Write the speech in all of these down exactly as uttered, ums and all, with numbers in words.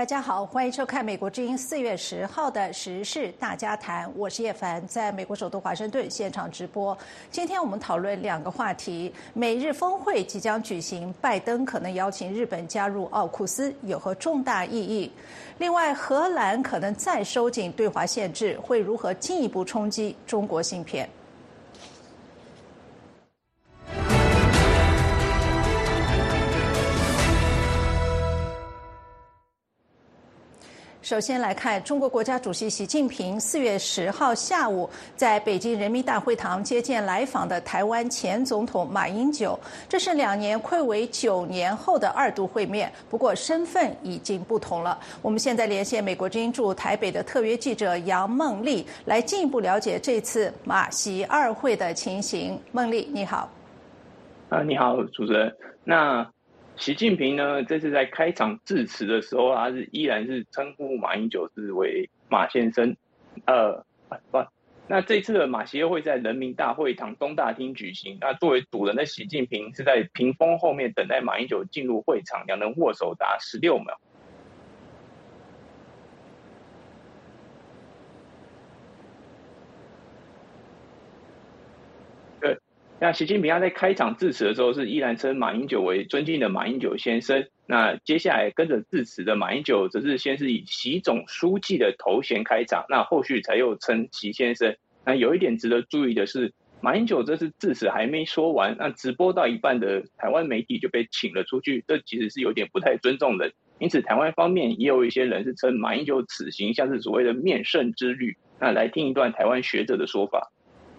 大家好，欢迎收看美国之音四月十号的时事大家谈，我是叶凡，在美国首都华盛顿现场直播。今天我们讨论两个话题：美日峰会即将举行，拜登可能邀请日本加入奥库斯，有何重大意义？另外，荷兰可能再收紧对华限制，会如何进一步冲击中国芯片？首先来看，中国国家主席习近平四月十号下午在北京人民大会堂接见来访的台湾前总统马英九，这是两年暌违九年后的二度会面，不过身份已经不同了。我们现在连线美国之音驻台北的特约记者杨梦丽，来进一步了解这次马习二会的情形。梦丽，你好。 啊，你好，主持人。那习近平呢，这次在开场致辞的时候，他是依然是称呼马英九是为马先生。呃，不，那这次的马习会在人民大会堂东大厅举行。那作为主人的习近平是在屏风后面等待马英九进入会场，两人握手达十六秒。对。那习近平他在开场致辞的时候是依然称马英九为尊敬的马英九先生。那接下来跟着致辞的马英九则是先是以习总书记的头衔开场，那后续才又称习先生。那有一点值得注意的是，马英九这次致辞还没说完，那直播到一半的台湾媒体就被请了出去，这其实是有点不太尊重人。因此台湾方面也有一些人是称马英九此行像是所谓的面圣之旅。那来听一段台湾学者的说法。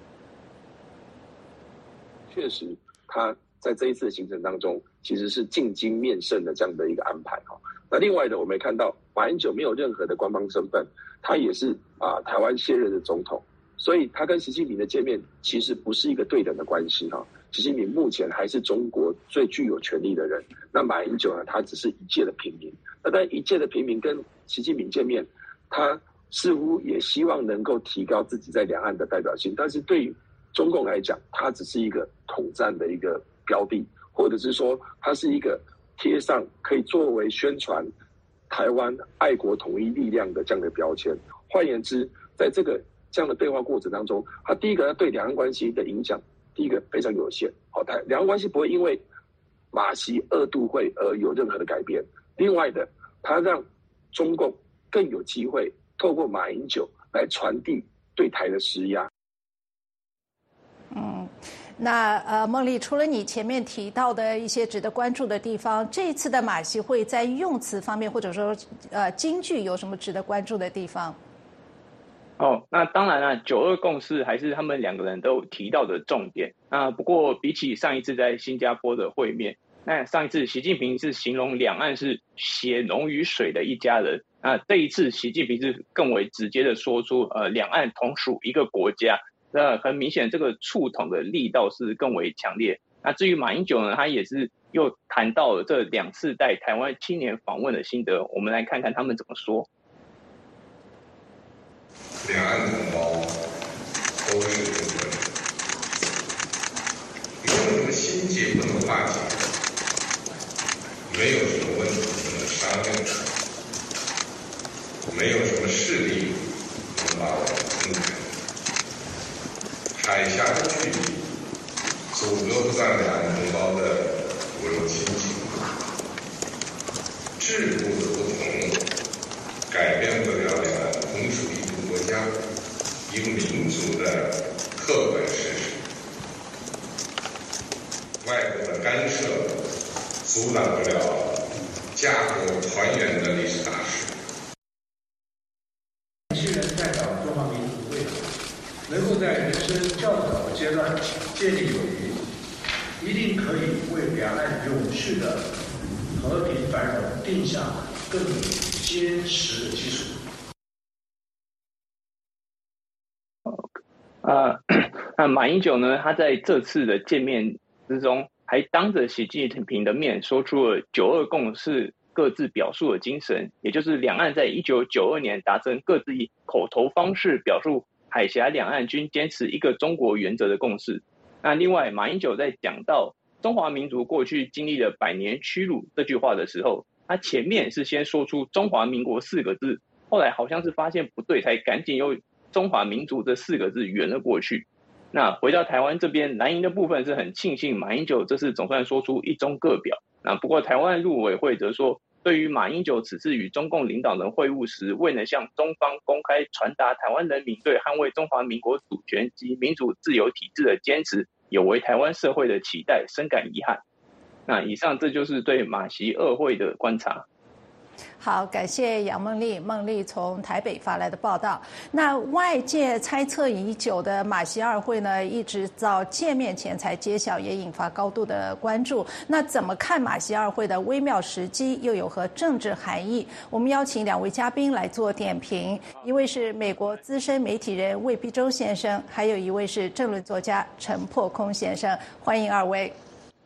确实，他在这一次的行程当中，其实是进京面圣的这样的一个安排哈。那另外的，我们也看到马英九没有任何的官方身份，他也是啊台湾现任的总统，所以他跟习近平的见面其实不是一个对等的关系哈。习近平目前还是中国最具有权力的人，那马英九呢，他只是一介的平民。那但一介的平民跟习近平见面，他似乎也希望能够提高自己在两岸的代表性，但是对于中共来讲，它只是一个统战的一个标的，或者是说它是一个贴上可以作为宣传台湾爱国统一力量的这样的标签。换言之，在这个这样的对话过程当中，它第一个对两岸关系的影响，第一个非常有限。好，台两岸关系不会因为马习二度会而有任何的改变。另外的，它让中共更有机会透过马英九来传递对台的施压。 嗯，那呃，孟丽，除了你前面提到的一些值得关注的地方，这一次的马习会在用词方面，或者说呃金句有什么值得关注的地方？ 哦，那当然了，九二共识还是他们两个人都提到的重点。那不过比起上一次在新加坡的会面，那上一次习近平是形容两岸是血浓于水的一家人。那这一次习近平是更为直接的说出，呃，两岸同属一个国家。那很明显，这个触统的力道是更为强烈。那至于马英九呢，他也是又谈到了这两次带台湾青年访问的心得，我们来看看他们怎么说。 两岸同胞都是中国人，没有什么心结不能化解，没有什么问题不能商量，没有什么势力能把我们分开。海峡的距离阻隔不上两岸同胞的骨肉亲情，制度的不同改变不了两岸同属一个国家一个民族的客观事实。外国的干涉阻挡不了家国团圆的历史大事。 年轻人代表中华民族未来，能够在人生较早的阶段建立友谊，一定可以为两岸永续的和平繁荣定下更坚实的基础。 呃，那马英九呢？他在这次的见面之中，还当着习近平的面说出了九二共识各自表述的精神，也就是两岸在一九九二年达成各自以口头方式表述海峡两岸均坚持一个中国原则的共识。那另外，马英九在讲到中华民族过去经历了百年屈辱这句话的时候， 他前面是先说出中华民国四个字，后来好像是发现不对，才赶紧用中华民族这四个字圆了过去。那回到台湾这边，蓝营的部分是很庆幸马英九这次总算说出一中各表。那不过台湾陆委会则说，对于马英九此次与中共领导人会晤时未能向中方公开传达台湾人民对捍卫中华民国主权及民主自由体制的坚持，有违台湾社会的期待，深感遗憾。那以上这就是对马习二会的观察。 好，感谢杨梦丽，梦丽从台北发来的报道。那外界猜测已久的马习二会呢，一直到见面前才揭晓，也引发高度的关注。那怎么看马习二会的微妙时机，又有何政治含义？我们邀请两位嘉宾来做点评，一位是美国资深媒体人魏必洲先生，还有一位是政论作家陈破空先生，欢迎二位。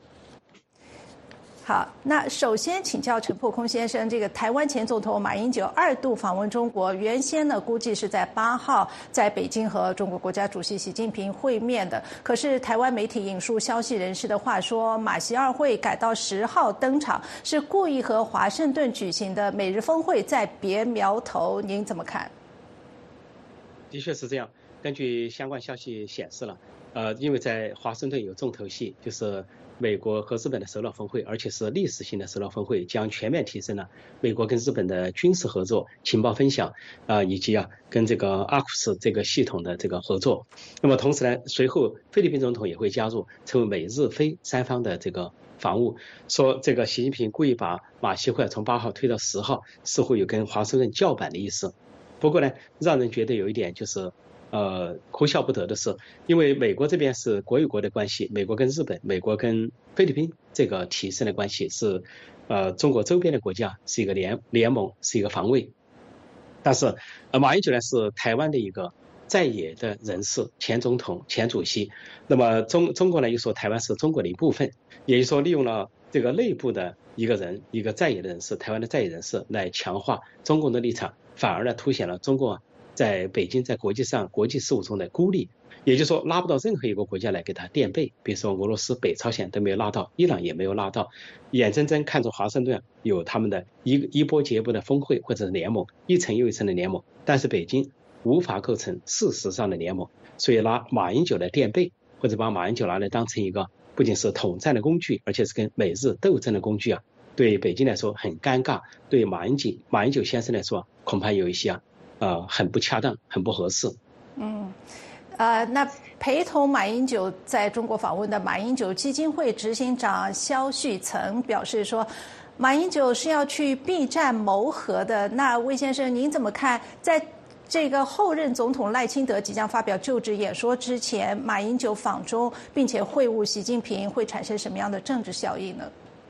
好，那首先请教陈破空先生，这个台湾前总统马英九二度访问中国，原先呢估计是在八号在北京和中国国家主席习近平会面的，可是台湾媒体引述消息人士的话说，马习二会改到十号登场，是故意和华盛顿举行的美日峰会再别苗头，您怎么看？ 的确是这样，根据相关消息显示了，呃，因为在华盛顿有重头戏，就是美国和日本的首脑峰会，而且是历史性的首脑峰会，将全面提升了美国跟日本的军事合作、情报分享啊、呃，以及啊跟这个阿库斯这个系统的这个合作。那么同时呢，随后菲律宾总统也会加入，成为美日菲三方的这个防务。说这个习近平故意把马习会从八号推到十号，似乎有跟华盛顿叫板的意思。不过呢，让人觉得有一点就是呃，哭笑不得的是，因为美国这边是国与国的关系，美国跟日本、美国跟菲律宾这个提升的关系是，呃，中国周边的国家是一个联联盟，是一个防卫。但是，呃，马英九呢是台湾的一个在野的人士，前总统、前主席。那么中中国呢又说台湾是中国的一部分，也就是说利用了这个内部的一个人，一个在野的人士，台湾的在野人士来强化中共的立场，反而呢凸显了中共在北京在国际上国际事务中的孤立，也就是说拉不到任何一个国家来给他垫背，比如说俄罗斯、北朝鲜都没有拉到，伊朗也没有拉到，眼睁睁看着华盛顿有他们的一一波接一波的峰会或者是联盟，一层又一层的联盟，但是北京无法构成事实上的联盟，所以拿马英九来垫背，或者把马英九拿来当成一个不仅是统战的工具，而且是跟美日斗争的工具啊，对北京来说很尴尬，对马英九马英九先生来说恐怕有一些啊呃，很不恰当，很不合适。 嗯，呃，那陪同马英九在中国访问的马英九基金会执行长萧旭岑表示说，马英九是要去避战谋和的。那魏先生，您怎么看？在这个后任总统赖清德即将发表就职演说之前，马英九访中并且会晤习近平，会产生什么样的政治效应呢？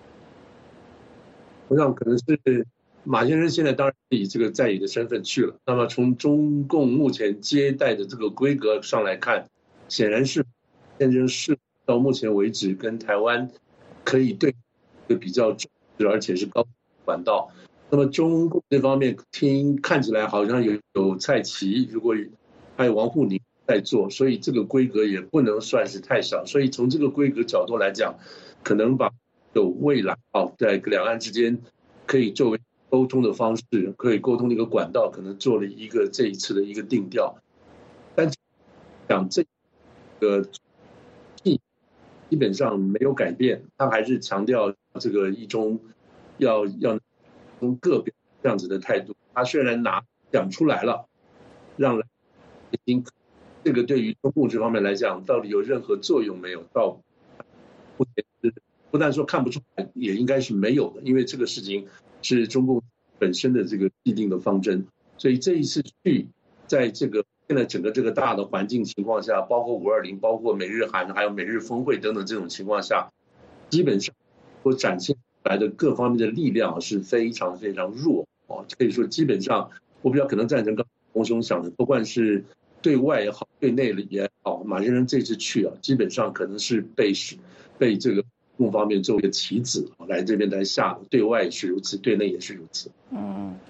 我想可能是马先生现在当然是以这个在野的身份去了，那么从中共目前接待的这个规格上来看，显然是先生是到目前为止跟台湾可以对一个比较重视而且是高管道。那么中共这方面听看起来好像有有蔡奇，如果还有王沪宁在做，所以这个规格也不能算是太小。所以从这个规格角度来讲，可能把有未来啊在两岸之间可以作为沟通的方式，可以沟通的一个管道，可能做了一个这一次的一个定调。但讲这个基本上没有改变，他还是强调这个一中要要从个别这样子的态度。他虽然拿讲出来了，让已经这个对于中共这方面来讲，到底有任何作用没有？到目前是不但说看不出来，也应该是没有的，因为这个事情是中共本身的这个既定的方针。所以这一次去，在这个现在整个这个大的环境情况下，包括五二零，包括美日韩，还有美日峰会等等这种情况下，基本上所展现出来的各方面的力量是非常非常弱哦。可以说基本上，我比较可能赞成刚才洪兄讲的，不管是对外也好，对内也好，马先生这次去啊，基本上可能是被被这个共方面作为一个棋子来这边来下，对外也是如此，对内也是如此。 嗯。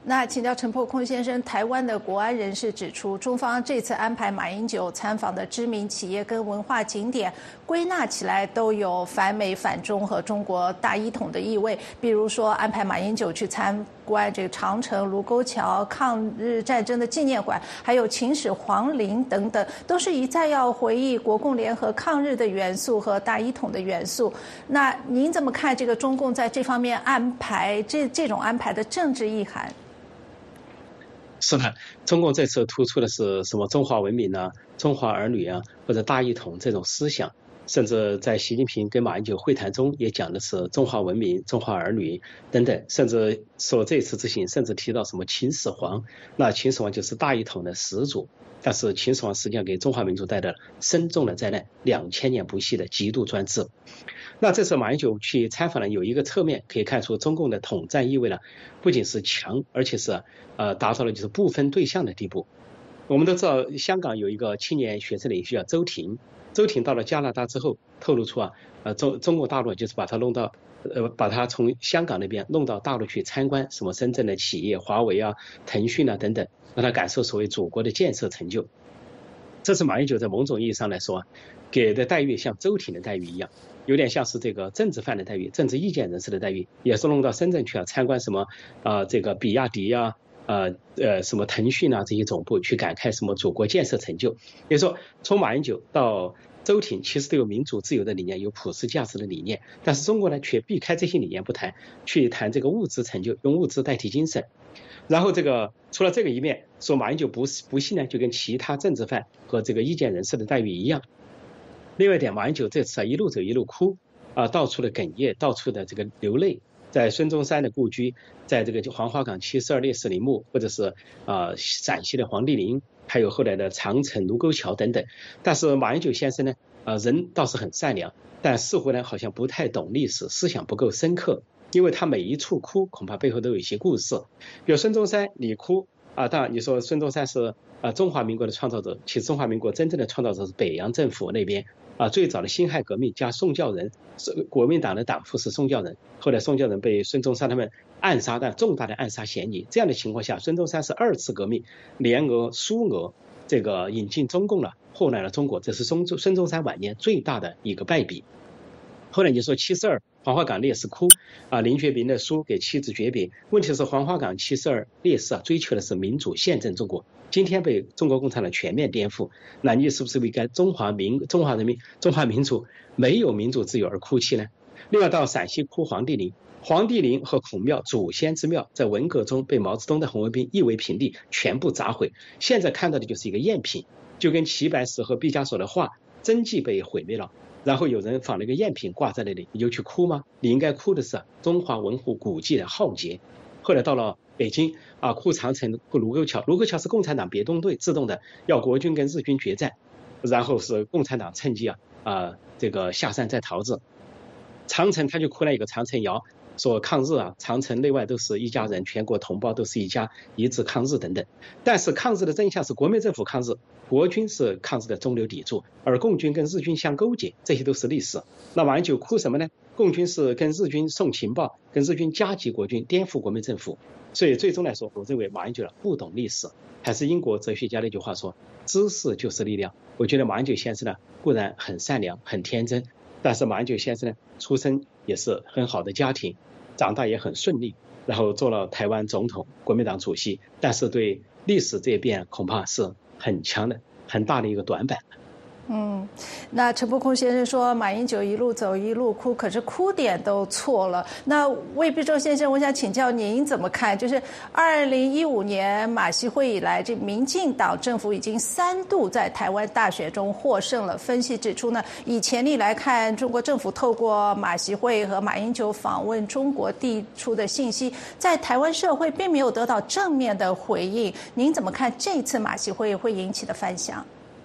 那请教陈破空先生，台湾的国安人士指出，中方这次安排马英九参访的知名企业跟文化景点，归纳起来都有反美反中和中国大一统的意味。比如说，安排马英九去参观这个长城、卢沟桥、抗日战争的纪念馆，还有秦始皇陵等等，都是一再要回忆国共联合抗日的元素和大一统的元素。那您怎么看这个中共在这方面安排这这种安排的政治意涵？ 是的，中共这次突出的是什么中华文明啊、中华儿女啊，或者大一统这种思想，甚至在习近平跟马英九会谈中也讲的是中华文明、中华儿女等等，甚至说这次之行甚至提到什么秦始皇，那秦始皇就是大一统的始祖，但是秦始皇实际上给中华民族带来了深重的灾难，两千年不息的极度专制。那这次马英九去参访呢，有一个侧面可以看出中共的统战意味呢，不仅是强，而且是呃达到了就是不分对象的地步。我们都知道，香港有一个青年学生领袖叫周庭，周庭到了加拿大之后，透露出啊，呃中中国大陆就是把他弄到，呃把他从香港那边弄到大陆去参观什么深圳的企业，华为啊、腾讯啊等等，让他感受所谓祖国的建设成就。这是马英九在某种意义上来说，给的待遇像周庭的待遇一样。有点像是这个政治犯的待遇，政治意见人士的待遇，也是弄到深圳去啊，参观什么啊、呃，这个比亚迪啊，呃呃什么腾讯啊这些总部，去感慨什么祖国建设成就。也就是说，从马英九到周庭，其实都有民主自由的理念，有普世价值的理念，但是中国呢却避开这些理念不谈，去谈这个物质成就，用物质代替精神。然后这个除了这个一面，说马英九不不幸呢，就跟其他政治犯和这个意见人士的待遇一样。另外一点，马英九这次啊一路走一路哭啊，到处的哽咽，到处的这个流泪，在孙中山的故居，在这个黄花岗七十二烈士陵墓，或者是啊陕西的黄帝陵，还有后来的长城、卢沟桥等等。但是马英九先生呢，啊人倒是很善良，但似乎呢好像不太懂历史，思想不够深刻，因为他每一处哭，恐怕背后都有一些故事。比如孙中山，你哭啊，当然你说孙中山是啊中华民国的创造者，其实中华民国真正的创造者是北洋政府那边。啊，最早的辛亥革命加宋教仁，国民党的党父是宋教仁，后来宋教仁被孙中山他们暗杀的重大的暗杀嫌疑，这样的情况下，孙中山是二次革命联俄苏俄这个引进中共了，祸难了中国，这是孙孙中山晚年最大的一个败笔。后来你说七十二黄花岗烈士哭啊，林觉民的书给妻子诀别，问题是黄花岗七十二烈士啊，追求的是民主宪政中国，今天被中国共产党全面颠覆，那你是不是为该中华民中华人民中华民族没有民主自由而哭泣呢？另外到陕西哭黄帝陵，黄帝陵和孔庙祖先之庙在文革中被毛泽东的红卫兵夷为平地，全部砸毁，现在看到的就是一个赝品，就跟齐白石和毕加索的画真迹被毁灭了，然后有人仿了一个赝品挂在那里，你就去哭吗？你应该哭的是中华文物古迹的浩劫。后来到了北京啊，哭长城、哭卢沟桥，卢沟桥是共产党别动队自动的，要国军跟日军决战，然后是共产党趁机啊啊这个下山再逃之。长城他就哭了一个长城谣，说抗日啊，长城内外都是一家人，全国同胞都是一家，一致抗日等等。但是抗日的真相是国民政府抗日，国军是抗日的中流砥柱，而共军跟日军相勾结，这些都是历史。那马英九哭什么呢？共军是跟日军送情报，跟日军夹击国军，颠覆国民政府。所以最终来说，我认为马英九不懂历史，还是英国哲学家那句话说，知识就是力量。我觉得马英九先生呢，固然很善良很天真，但是马英九先生呢，出身也是很好的家庭，长大也很顺利，然后做了台湾总统、国民党主席，但是对历史这一边恐怕是很强的、很大的一个短板。 嗯，那陈破空先生说马英九一路走一路哭，可是哭点都错了。那魏必洲先生，我想请教您怎么看？就是二零一五年马习会以来，这民进党政府已经三度在台湾大选中获胜了。分析指出呢，以潜力来看，中国政府透过马习会和马英九访问中国递出的信息，在台湾社会并没有得到正面的回应。您怎么看这次马习会会引起的反响？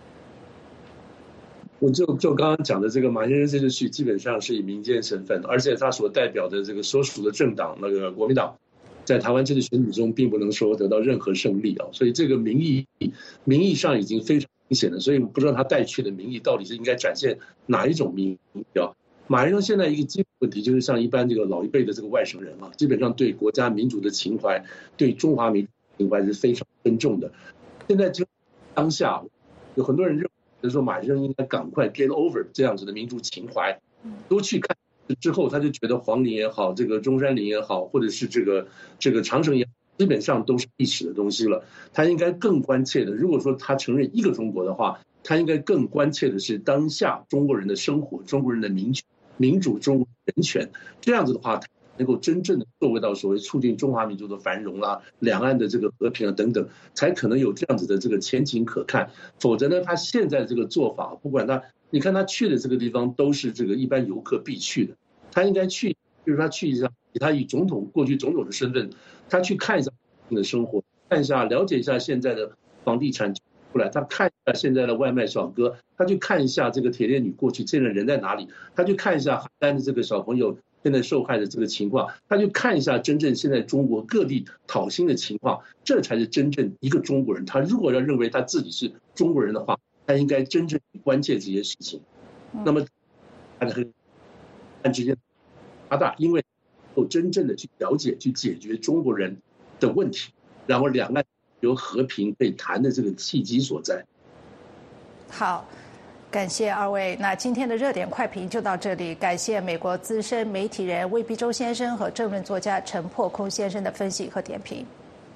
我就就刚刚讲的这个马先生这次去，基本上是以民间身份，而且他所代表的这个所属的政党那个国民党，在台湾这次选举中并不能说得到任何胜利啊，所以这个民意民意上已经非常明显了，所以不知道他带去的民意到底是应该展现哪一种民意啊？ 马先生现在一个基本问题就是，像一般这个老一辈的这个外省人啊，基本上对国家民主的情怀，对中华民族的情怀是非常尊重的。现在就当下有很多人认为说，马先生应该赶快 get over 这样子的民族情怀，都去看之后，他就觉得黄陵也好，这个中山陵也好，或者是这个这个长城也好，基本上都是历史的东西了。他应该更关切的，如果说他承认一个中国的话，他应该更关切的是当下中国人的生活，中国人的民主。民主、中国人权，这样子的话，能够真正的作为到所谓促进中华民族的繁荣啦、两岸的这个和平啊等等，才可能有这样子的这个前景可看。否则呢，他现在这个做法，不管他，你看他去的这个地方都是这个一般游客必去的，他应该去，就是他去一下，以他以总统过去总统的身份，他去看一下的生活，看一下了解一下现在的房地产。出来，他看一下现在的外卖小哥，他去看一下这个铁链女过去现在人在哪里，他去看一下邯郸的这个小朋友现在受害的这个情况，他去看一下真正现在中国各地讨薪的情况，这才是真正一个中国人。他如果要认为他自己是中国人的话，他应该真正关切这些事情。那么，他的和之间加大，因为够真正的去了解、去解决中国人的问题，然后两岸有和平可以谈的这个契机所在。 好，感谢二位。那今天的热点快评就到这里，感谢美国资深媒体人魏必洲先生和政论作家陈破空先生的分析和点评。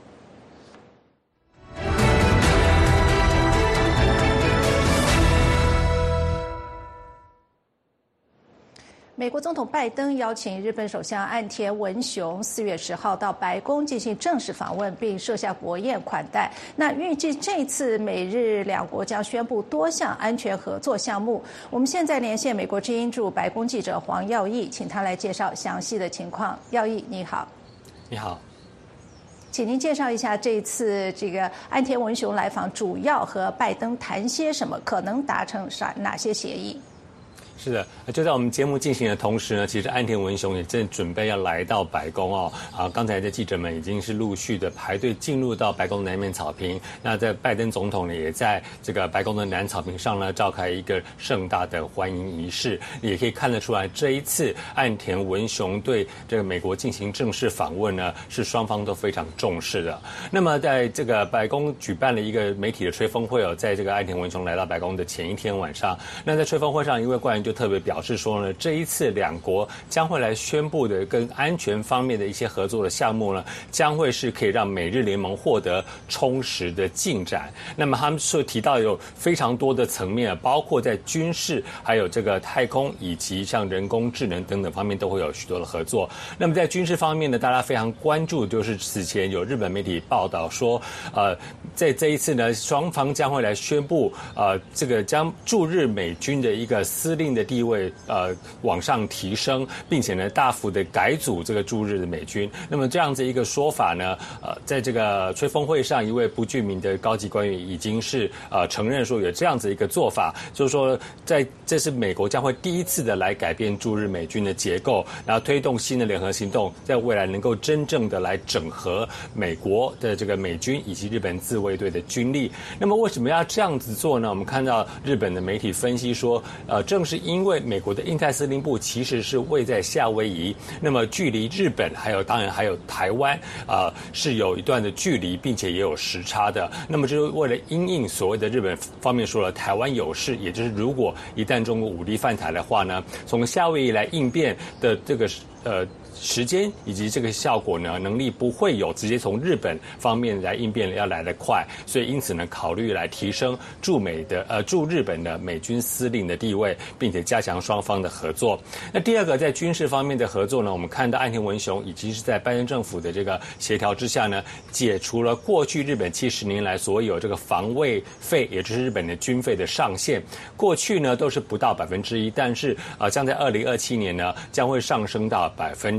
美国总统拜登邀请日本首相岸田文雄四月十号到白宫进行正式访问，并设下国宴款待。那预计这次美日两国将宣布多项安全合作项目。我们现在连线美国之音驻白宫记者黄耀义，请他来介绍详细的情况。耀义，你好。 你好。 请您介绍一下这次这个岸田文雄来访，主要和拜登谈些什么，可能达成啥哪些协议？ 是的，就在我们节目进行的同时呢，其实岸田文雄也正准备要来到白宫哦。啊，刚才的记者们已经是陆续的排队进入到白宫南面草坪。那在拜登总统呢，也在这个白宫的南草坪上呢，召开一个盛大的欢迎仪式。也可以看得出来，这一次岸田文雄对这个美国进行正式访问呢，是双方都非常重视的。那么在这个白宫举办了一个媒体的吹风会哦，在这个岸田文雄来到白宫的前一天晚上，那在吹风会上，一位官员就特别表示说呢，这一次两国将会来宣布的跟安全方面的一些合作的项目呢，将会是可以让美日联盟获得充实的进展。那么他们所提到有非常多的层面，包括在军事、还有这个太空以及像人工智能等等方面都会有许多的合作。那么在军事方面呢，大家非常关注，就是此前有日本媒体报道说，呃，在这一次呢，双方将会来宣布，呃，这个将驻日美军的一个司令的地位呃往上提升，并且呢大幅的改组这个驻日的美军。那么这样子一个说法呢，呃，在这个吹风会上，一位不具名的高级官员已经是呃承认说有这样子一个做法，就是说在这是美国将会第一次的来改变驻日美军的结构，然后推动新的联合行动，在未来能够真正的来整合美国的这个美军以及日本自卫队的军力。那么为什么要这样子做呢？我们看到日本的媒体分析说，呃，正是因为美国的印太司令部其实是位在夏威夷，那么距离日本还有当然还有台湾啊、呃、是有一段的距离，并且也有时差的。那么就是为了因应所谓的日本方面说了台湾有事，也就是如果一旦中国武力犯台的话呢，从夏威夷来应变的这个呃时间以及这个效果呢，能力不会有直接从日本方面来应变要来得快，所以因此呢，考虑来提升驻美的呃驻日本的美军司令的地位，并且加强双方的合作。那第二个在军事方面的合作呢，我们看到岸田文雄以及是在拜登政府的这个协调之下呢，解除了过去日本七十年来所有这个防卫费，也就是日本的军费的上限。过去呢都是不到百分之一，但是啊、呃，将在二零二七年呢将会上升到百分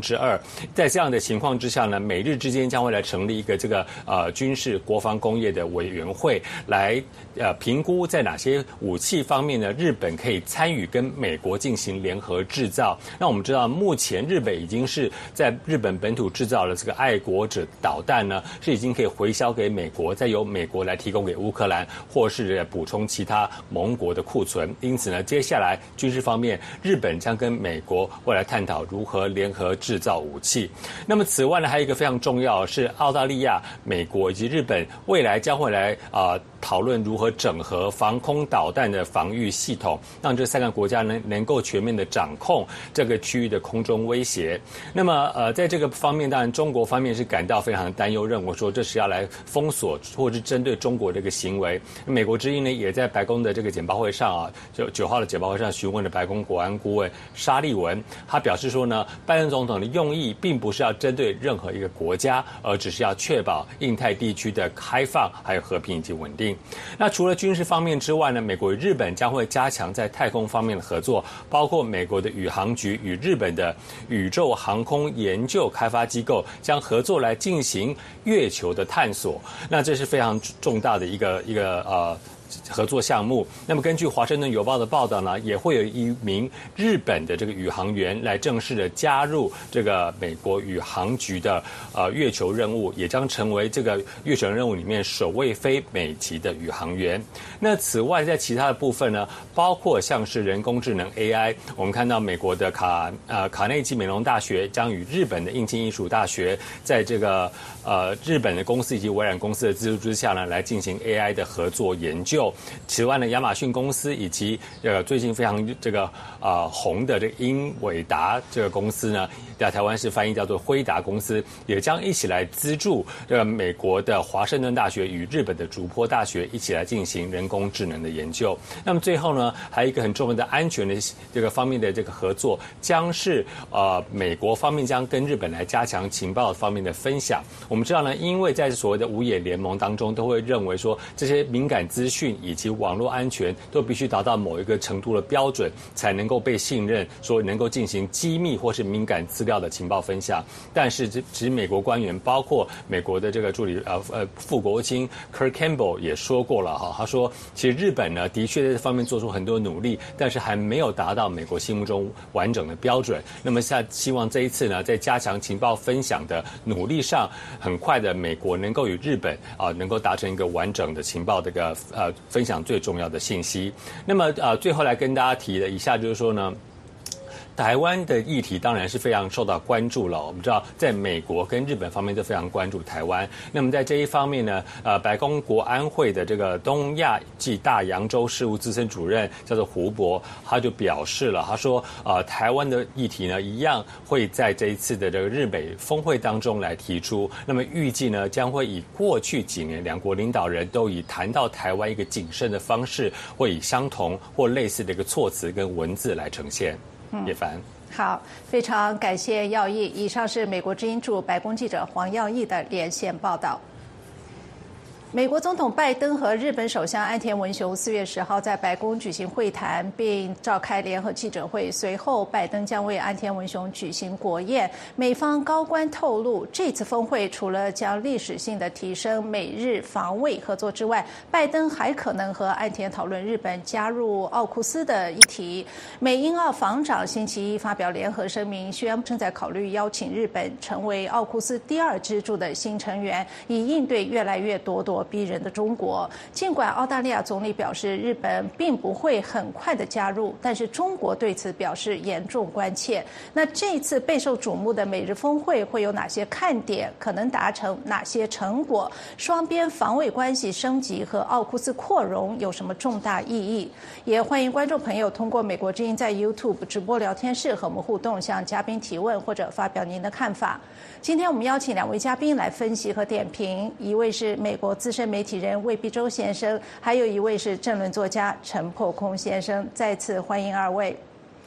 之二。在这样的情况之下呢，美日之间将会来成立一个这个呃军事国防工业的委员会，来呃评估在哪些武器方面呢，日本可以参与跟美国进行联合制造。那我们知道，目前日本已经是在日本本土制造了这个爱国者导弹呢，是已经可以回销给美国，再由美国来提供给乌克兰，或是补充其他盟国的库存。因此呢，接下来军事方面，日本将跟美国未来探讨如何联合制造武器。那么此外呢，还有一个非常重要是澳大利亚、美国以及日本未来将会来啊、呃、讨论如何整合防空导弹的防御系统，让这三个国家能能够全面的掌控这个区域的空中威胁。那么呃，在这个方面，当然中国方面是感到非常的担忧，认为说这是要来封锁或者是针对中国这个行为。美国之音呢，也在白宫的这个简报会上啊，就九号的简报会上询问了白宫国安顾问沙利文，他表示说呢，拜登总统的用意并不是要针对任何一个国家，而只是要确保印太地区的开放、还有和平以及稳定。那除了军事方面之外呢，美国与日本将会加强在太空方面的合作，包括美国的宇航局与日本的宇宙航空研究开发机构将合作来进行月球的探索。那这是非常重大的一个一个呃。合作项目。那么根据华盛顿邮报的报道呢，也会有一名日本的这个宇航员来正式的加入这个美国宇航局的呃月球任务，也将成为这个月球任务里面首位非美籍的宇航员。那此外，在其他的部分呢，包括像是人工智能 A I， 我们看到美国的卡呃卡内基梅隆大学将与日本的应庆艺术大学在这个呃日本的公司以及微软公司的资助之下呢，来进行 A I 的合作研究。此外呢，亚马逊公司以及呃最近非常这个呃红的这个英伟达这个公司呢，在台湾是翻译叫做辉达公司，也将一起来资助这个美国的华盛顿大学与日本的竹坡大学一起来进行人工智能的研究。那么最后呢，还有一个很重要的安全的这个方面的这个合作，将是呃美国方面将跟日本来加强情报方面的分享。我们知道呢，因为在所谓的五眼联盟当中，都会认为说这些敏感资讯以及网络安全都必须达到某一个程度的标准，才能够被信任，说能够进行机密或是敏感资料的情报分享。但是，其实美国官员，包括美国的这个助理呃呃副国务卿 Kirk Campbell 也说过了哈，他说，其实日本呢的确在这方面做出很多努力，但是还没有达到美国心目中完整的标准。那么，下希望这一次呢，在加强情报分享的努力上，很快的美国能够与日本啊、呃、能够达成一个完整的情报这个呃分享最重要的信息。那么呃最后来跟大家提的一下就是说呢，台湾的议题当然是非常受到关注了。我们知道，在美国跟日本方面都非常关注台湾。那么在这一方面呢，呃，白宫国安会的这个东亚暨大洋洲事务资深主任叫做胡博，他就表示了，他说，呃，台湾的议题呢，一样会在这一次的这个日美峰会当中来提出。那么预计呢，将会以过去几年两国领导人都以谈到台湾一个谨慎的方式，或以相同或类似的一个措辞跟文字来呈现。叶凡， 好，非常感谢耀毅。以上是美国之音驻白宫记者黄耀毅的连线报道。美国总统拜登和日本首相安田文雄四月十号在白宫举行会谈，并召开联合记者会。随后，拜登将为安田文雄举行国宴。美方高官透露，这次峰会除了将历史性的提升美日防卫合作之外，拜登还可能和安田讨论日本加入奥库斯的议题。美英澳防长星期一发表联合声明，宣布正在考虑邀请日本成为奥库斯第二支柱的新成员，以应对越来越咄咄逼人的中国。尽管澳大利亚总理表示日本并不会很快的加入，但是中国对此表示严重关切。那这一次备受瞩目的美日峰会会有哪些看点？可能达成哪些成果？双边防卫关系升级和奥库斯扩容有什么重大意义？也欢迎观众朋友通过美国之音在 YouTube 直播聊天室和我们互动，向嘉宾提问或者发表您的看法。今天我们邀请两位嘉宾来分析和点评，一位是美国资深媒体人魏必洲先生，还有一位是政论作家陈破空先生。再次欢迎二位。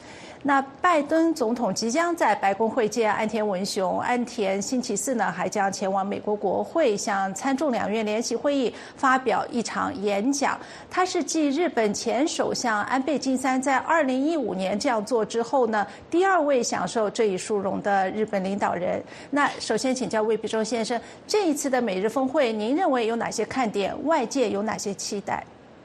那拜登总统即将在白宫会见岸田文雄，岸田星期四呢还将前往美国国会，向参众两院联席会议发表一场演讲。他是继日本前首相安倍晋三在二零一五年这样做之后呢，第二位享受这一殊荣的日本领导人。那首先请教魏必忠先生，这一次的美日峰会，您认为有哪些看点？外界有哪些期待？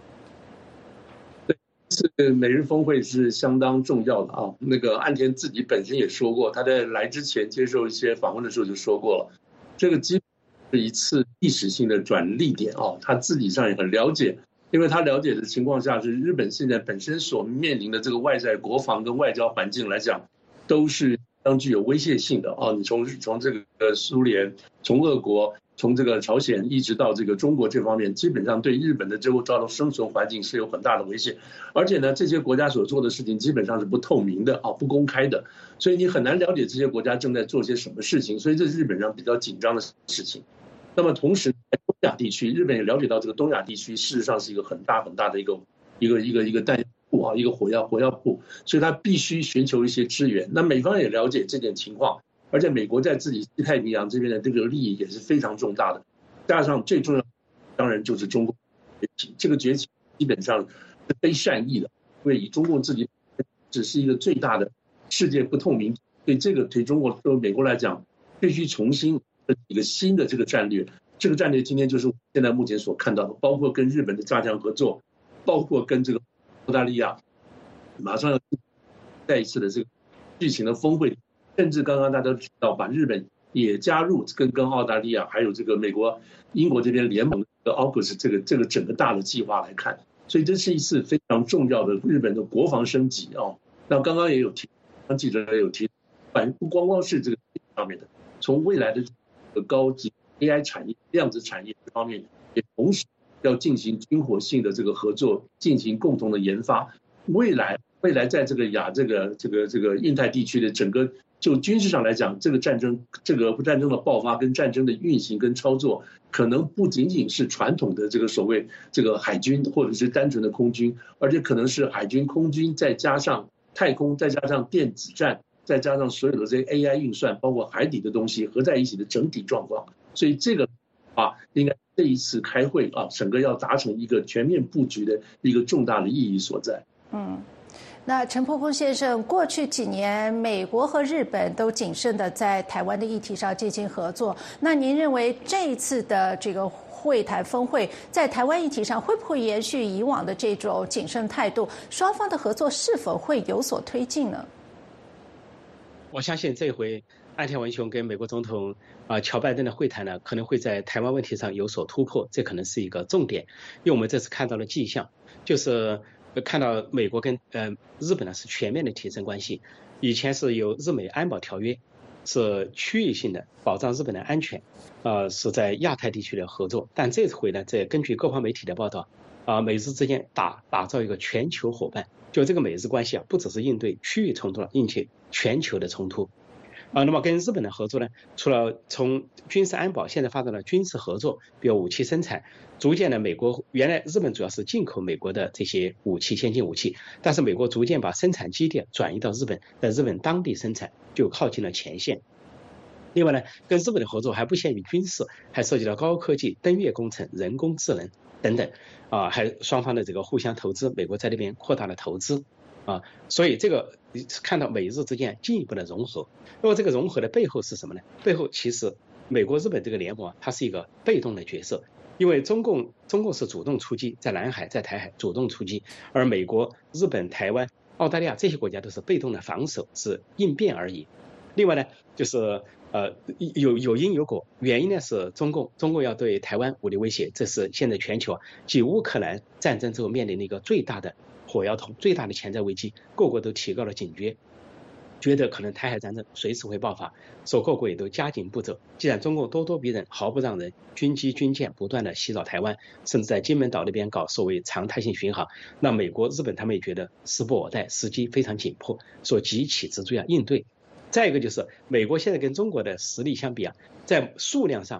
这次美日峰会是相当重要的啊。那个岸田自己本身也说过，他在来之前接受一些访问的时候就说过了，这个基本是一次历史性的转捩点啊。他自己上也很了解，因为他了解的情况下是日本现在本身所面临的这个外在国防跟外交环境来讲，都是相当具有威胁性的啊。你从从这个苏联，从俄国，从这个朝鲜一直到这个中国这方面，基本上对日本的这个造成生存环境是有很大的威胁。而且呢，这些国家所做的事情基本上是不透明的啊，不公开的，所以你很难了解这些国家正在做些什么事情。所以这是日本上比较紧张的事情。那么同时，在东亚地区，日本也了解到这个东亚地区事实上是一个很大很大的一个一个一个一个弹药库啊，一个火药火药库，所以他必须寻求一些支援。那美方也了解这点情况。而且美国在自己西太平洋这边的这个利益也是非常重大的，加上最重要当然就是中国崛起，这个崛起基本上是非善意的，因为以中共自己只是一个最大的世界不透明，对这个对中国对美国来讲必须重新一个新的这个战略，这个战略今天就是现在目前所看到的，包括跟日本的加强合作，包括跟这个澳大利亚马上要再一次的这个剧情的峰会。甚至刚刚大家都提到，把日本也加入跟跟澳大利亚还有这个美国、英国这边联盟的 A U K U S 这个这个整个大的计划来看，所以这是一次非常重要的日本的国防升级哦。那刚刚也有提，刚记者也有提，反不光光是这个方面的，从未来的高级 A I 产业、量子产业这方面，也同时要进行军火性的这个合作，进行共同的研发。未来未来在这个亚这个这个这个印太地区的整个。就军事上来讲，这个战争，这个战争的爆发跟战争的运行跟操作，可能不仅仅是传统的这个所谓这个海军或者是单纯的空军，而且可能是海军、空军再加上太空，再加上电子战，再加上所有的这些 A I 运算，包括海底的东西合在一起的整体状况。所以这个啊，应该这一次开会啊，整个要达成一个全面布局的一个重大的意义所在。嗯。 那陈伯峰先生，过去几年，美国和日本都谨慎的在台湾的议题上进行合作。那您认为这一次的这个会谈峰会，在台湾议题上会不会延续以往的这种谨慎态度？双方的合作是否会有所推进呢？ 我相信这回岸田文雄跟美国总统啊、呃、乔拜登的会谈呢，可能会在台湾问题上有所突破，这可能是一个重点，因为我们这次看到了迹象，就是。看到美国跟呃日本呢是全面的提升关系，以前是有日美安保条约，是区域性的保障日本的安全，呃是在亚太地区的合作，但这回呢，这根据各方媒体的报道，啊、呃、美日之间打打造一个全球伙伴，就这个美日关系啊，不只是应对区域冲突了，并且全球的冲突。啊，那么跟日本的合作呢，除了从军事安保，现在发展了军事合作，比如武器生产，逐渐的美国原来日本主要是进口美国的这些武器先进武器，但是美国逐渐把生产基地转移到日本，在日本当地生产，就靠近了前线。另外呢，跟日本的合作还不限于军事，还涉及到高科技、登月工程、人工智能等等，啊，还双方的这个互相投资，美国在那边扩大了投资。啊，所以这个看到美日之间进一步的融合，那么这个融合的背后是什么呢？背后其实美国日本这个联盟它是一个被动的角色，因为中共中共是主动出击，在南海在台海主动出击，而美国、日本、台湾、澳大利亚这些国家都是被动的防守，是应变而已。另外呢，就是呃有有因有果，原因呢是中共中共要对台湾武力威胁，这是现在全球啊继乌克兰战争之后面临的一个最大的火药桶，最大的潜在危机，各国都提高了警觉，觉得可能台海战争随时会爆发，所以各国也都加紧步骤。既然中共咄咄逼人，毫不让人，军机军舰不断的袭扰台湾，甚至在金门岛那边搞所谓常态性巡航，那美国、日本他们也觉得时不我待，时机非常紧迫，所以急起直追啊应对。再一个就是美国现在跟中国的实力相比啊，在数量上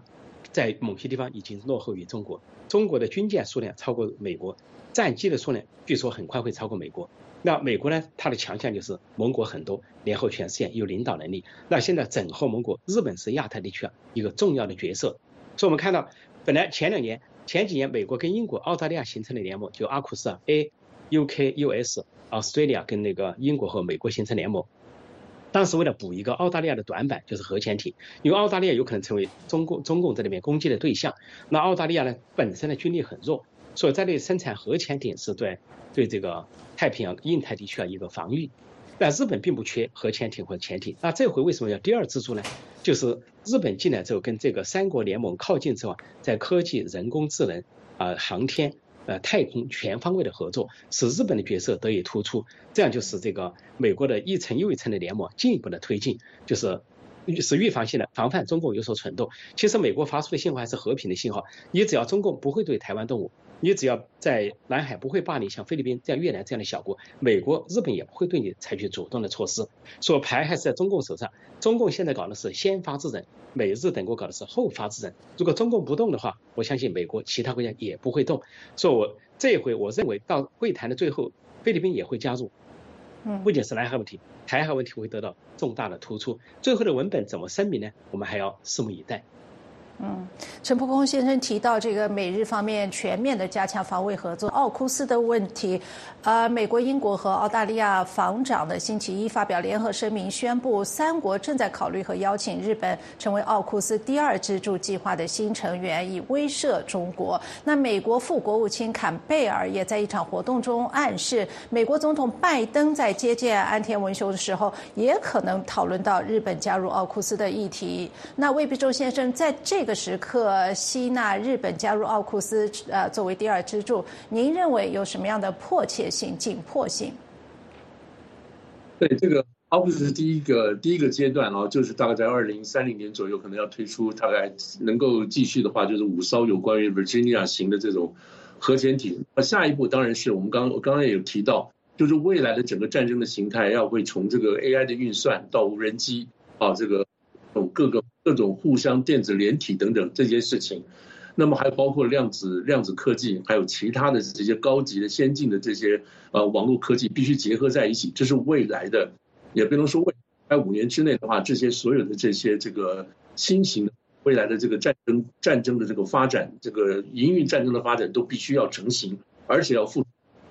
在某些地方已经落后于中国。中国的军舰数量超过美国，战机的数量据说很快会超过美国。那美国呢，它的强项就是盟国很多，联合全世界，有领导能力。那现在整合盟国，日本是亚太地区啊一个重要的角色。所以我们看到，本来前两年、前几年，美国跟英国、澳大利亚形成的联盟，就阿库斯啊 ，A、U K、U S、Australia 跟那个英国和美国形成联盟。当时为了补一个澳大利亚的短板，就是核潜艇，因为澳大利亚有可能成为中共中共在那边攻击的对象。那澳大利亚呢，本身的军力很弱，所以在这里生产核潜艇是对对这个太平洋、印太地区啊一个防御。那日本并不缺核潜艇或者潜艇，那这回为什么要第二支柱呢？就是日本进来之后跟这个三国联盟靠近之后，在科技、人工智能、啊、呃、航天、呃太空全方位的合作，使日本的角色得以突出，这样就使这个美国的一层又一层的联盟进一步的推进，就是是预防性的防范中共有所蠢动。其实美国发出的信号还是和平的信号，你只要中共不会对台湾动武，你只要在南海不会霸凌像菲律宾这样越南这样的小国，美国日本也不会对你采取主动的措施。所以牌还是在中共手上，中共现在搞的是先发制人，美日等国搞的是后发制人。如果中共不动的话，我相信美国其他国家也不会动。所以我这一回我认为到会谈的最后，菲律宾也会加入，不仅是南海问题，台海问题会得到重大的突出。最后的文本怎么声明呢？我们还要拭目以待。 嗯，陈伯空先生提到这个美日方面全面的加强防卫合作，奥库斯的问题，呃，美国、英国和澳大利亚防长的星期一发表联合声明，宣布三国正在考虑和邀请日本成为奥库斯第二支柱计划的新成员，以威慑中国。那美国副国务卿坎贝尔也在一场活动中暗示，美国总统拜登在接见安田文雄的时候，也可能讨论到日本加入奥库斯的议题。那魏必周先生在这个时刻吸纳日本加入奥库斯，呃，作为第二支柱，您认为有什么样的迫切性、紧迫性？ 对，这个奥库斯是第一个第一个阶段啊，就是大概在二零三零年左右，可能要推出，大概能够继续的话，就是五艘有关于 Virginia 型的这种核潜艇。那下一步当然是我们刚我刚刚也有提到，就是未来的整个战争的形态要会从这个 A I 的运算到无人机啊，这个各个各种互相电子连体等等这些事情，那么还包括量子量子科技，还有其他的这些高级的先进的这些呃网络科技必须结合在一起，这是未来的，也不能说未来五年之内的话，这些所有的这些这个新型的未来的这个战争战争的这个发展，这个营运战争的发展都必须要成型，而且要付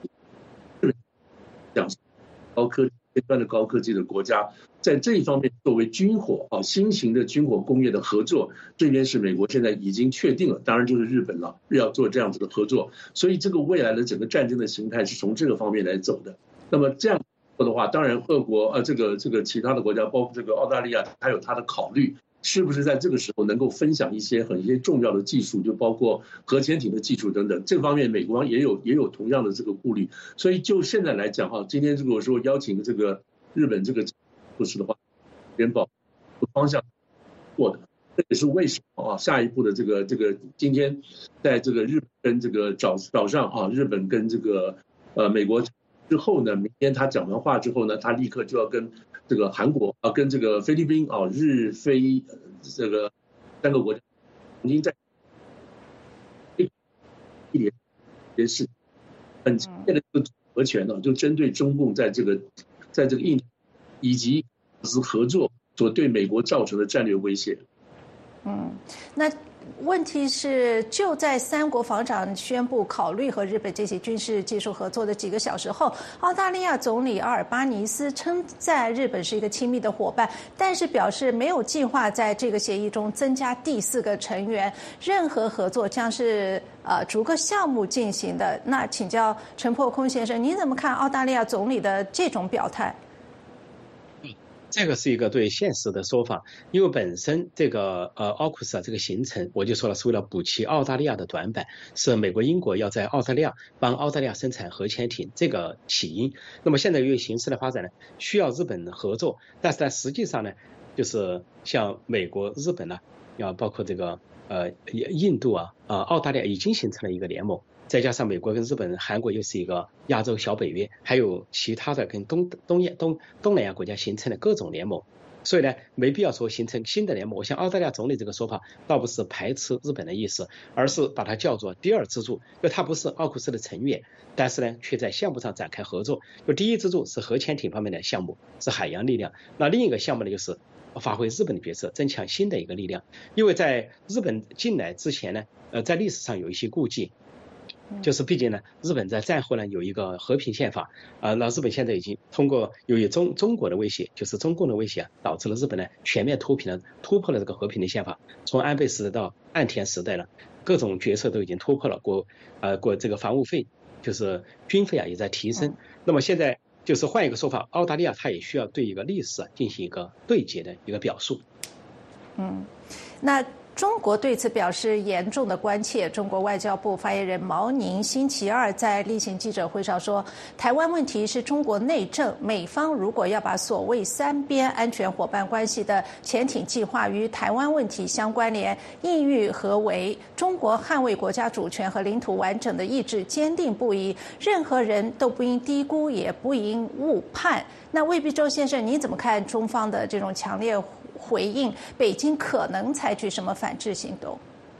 讲高科技尖端的高科技的国家。在这一方面，作为军火啊新型的军火工业的合作，这边是美国现在已经确定了，当然就是日本了，要做这样子的合作。所以这个未来的整个战争的形态是从这个方面来走的。那么这样做的话，当然俄国呃这个这个其他的国家，包括这个澳大利亚，它有它的考虑，是不是在这个时候能够分享一些很一些重要的技术，就包括核潜艇的技术等等，这方面美国也有也有同样的这个顾虑。所以就现在来讲哈，今天如果说邀请这个日本这个不是的话，联保方向过的，这也是为什么啊？下一步的这个这个今天在这个日本跟这个早早上啊，日本跟这个呃美国之后呢，明天他讲完话之后呢，他立刻就要跟这个韩国啊，跟这个菲律宾啊，日菲这个三个国家曾经在一连件事，很强烈的这个核权呢，就针对中共在这个在这个印以及合作所对美国造成的战略威胁。 嗯，那问题是，就在三国防长宣布考虑和日本这些军事技术合作的几个小时后，澳大利亚总理阿尔巴尼斯称赞日本是一个亲密的伙伴，但是表示没有计划在这个协议中增加第四个成员，任何合作将是呃逐个项目进行的。那请教陈破空先生，您怎么看澳大利亚总理的这种表态？ 这个是一个对现实的说法，因为本身这个呃奥库斯啊这个形成，我就说了是为了补齐澳大利亚的短板，是美国英国要在澳大利亚帮澳大利亚生产核潜艇这个起因。那么现在由于形势的发展呢，需要日本合作，但是在实际上呢，就是像美国、日本呢，要包括这个呃印度啊、呃澳大利亚已经形成了一个联盟。再加上美国跟日本、韩国又是一个亚洲小北约，还有其他的跟东东亚、东东南亚国家形成的各种联盟。 所以呢，没必要说形成新的联盟。我想澳大利亚总理这个说法倒不是排斥日本的意思，而是把它叫做第二支柱，因为它不是奥库斯的成员，但是呢，却在项目上展开合作。就第一支柱是核潜艇方面的项目，是海洋力量，那另一个项目呢，就是发挥日本的角色，增强新的一个力量。因为在日本进来之前呢，呃，在历史上有一些顾忌。就是毕竟呢，日本在战后呢有一个和平宪法，啊、呃，那日本现在已经通过由于中中国的威胁，就是中共的威胁啊，导致了日本呢全面突破了突破了这个和平的宪法，从安倍时代到岸田时代了，各种决策都已经突破了，国呃国这个防务费就是军费啊也在提升。那么现在就是换一个说法，澳大利亚它也需要对一个历史啊进行一个对接的一个表述。 嗯，那。中国对此表示严重的关切。中国外交部发言人毛宁星期二在例行记者会上说，台湾问题是中国内政，美方如果要把所谓三边安全伙伴关系的潜艇计划与台湾问题相关联，意欲何为？中国捍卫国家主权和领土完整的意志坚定不移，任何人都不应低估，也不应误判。那魏必洲先生，你怎么看中方的这种强烈回应？北京可能采取什么反制行动？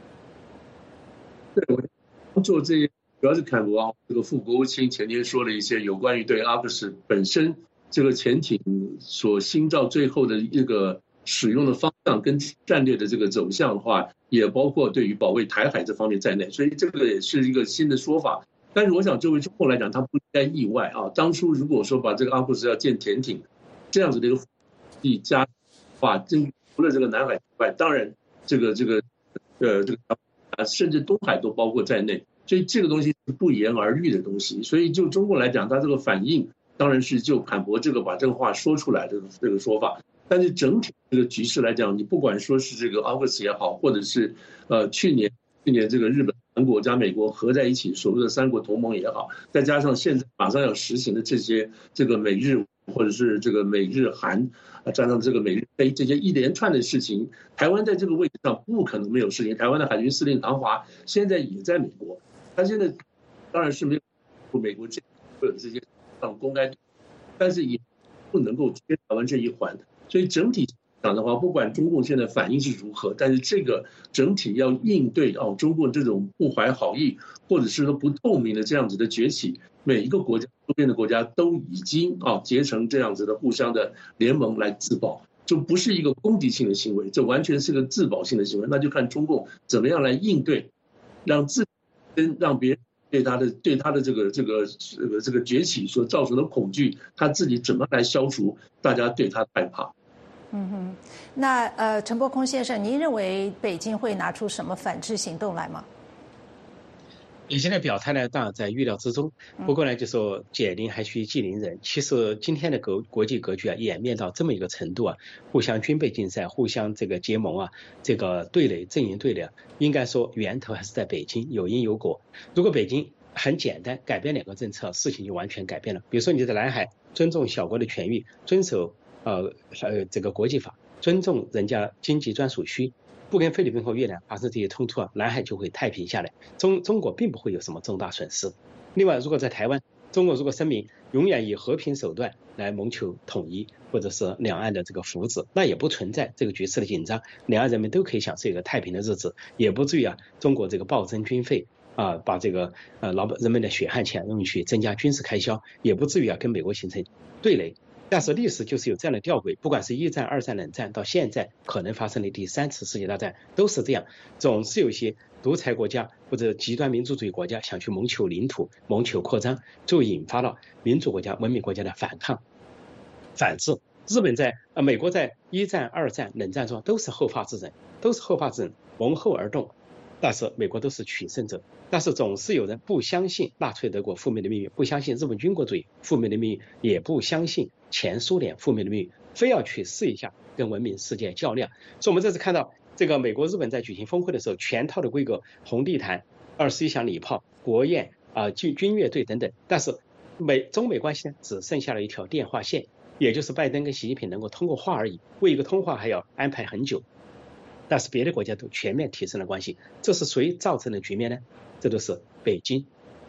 对，我做这主要是凯博啊，这个副国务卿前天说了一些有关于对阿克斯本身这个潜艇所新造最后的一个使用的方向跟战略的这个走向的话，也包括对于保卫台海这方面在内，所以这个也是一个新的说法。但是我想，作为中共来讲，他不应该意外啊。当初如果说把这个阿库斯要建潜艇这样子的一个地加话，真除了这个南海之外，当然这个这个呃这个啊，甚至东海都包括在内，所以这个东西是不言而喻的东西。所以就中共来讲，他这个反应当然是就坎博这个把这个话说出来的这个说法。但是整体这个局势来讲，你不管说是这个阿克斯也好，或者是呃去年去年这个日本、韩国加美国合在一起所谓的三国同盟也好，再加上现在马上要实行的这些这个美日或者是这个美日韩啊，加上这个美日菲这些一连串的事情，台湾在这个位置上不可能没有事情。台湾的海军司令唐华现在也在美国，他现在当然是没有美国这会有这些上公开，但是也不能够缺台湾这一环。所以整体讲的话，不管中共现在反应是如何，但是这个整体要应对哦，中共这种不怀好意或者是说不透明的这样子的崛起，每一个国家周边的国家都已经啊结成这样子的互相的联盟来自保，就不是一个攻击性的行为，这完全是个自保性的行为。那就看中共怎么样来应对，让自跟让别人对他的对他的这个这个这个这个崛起所造成的恐惧，他自己怎么来消除大家对他的害怕。 嗯哼，那呃，陈伯空先生，您认为北京会拿出什么反制行动来吗？ 你现在表态呢，当然在预料之中。不过呢，就说解铃还须系铃人。其实今天的国国际格局啊，演变到这么一个程度啊，互相军备竞赛，互相这个结盟啊，这个对垒阵营对垒啊，应该说源头还是在北京，有因有果。如果北京很简单改变两个政策，事情就完全改变了。比如说你在南海尊重小国的权益，遵守。呃呃，这个国际法，尊重人家经济专属区，不跟菲律宾和越南发生这些冲突啊，南海就会太平下来，中中国并不会有什么重大损失。另外，如果在台湾，中国如果声明永远以和平手段来谋求统一，或者是两岸的这个福祉，那也不存在这个局势的紧张，两岸人民都可以享受一个太平的日子，也不至于啊中国这个暴增军费啊，把这个呃老百人们的血汗钱用去增加军事开销，也不至于啊跟美国形成对垒。但是历史就是有这样的吊诡，不管是一战、二战、冷战，到现在可能发生的第三次世界大战，都是这样，总是有一些独裁国家或者极端民族主义国家想去谋求领土、谋求扩张，就引发了民主国家、文明国家的反抗、反制。日本在呃，美国在一战、二战、冷战中都是后发制人，都是后发制人，蒙后而动。但是美国都是取胜者，但是总是有人不相信纳粹德国负面的命运，不相信日本军国主义负面的命运，也不相信前苏联负面的命运，非要去试一下跟文明世界较量。所以我们这次看到这个美国日本在举行峰会的时候，全套的规格，红地毯、二十一响礼炮、国宴啊、军军乐队等等，但是美中美关系呢，只剩下了一条电话线，也就是拜登跟习近平能够通过话而已，为一个通话还要安排很久。但是别的国家都全面提升了关系，这是谁造成的局面呢？这都是北京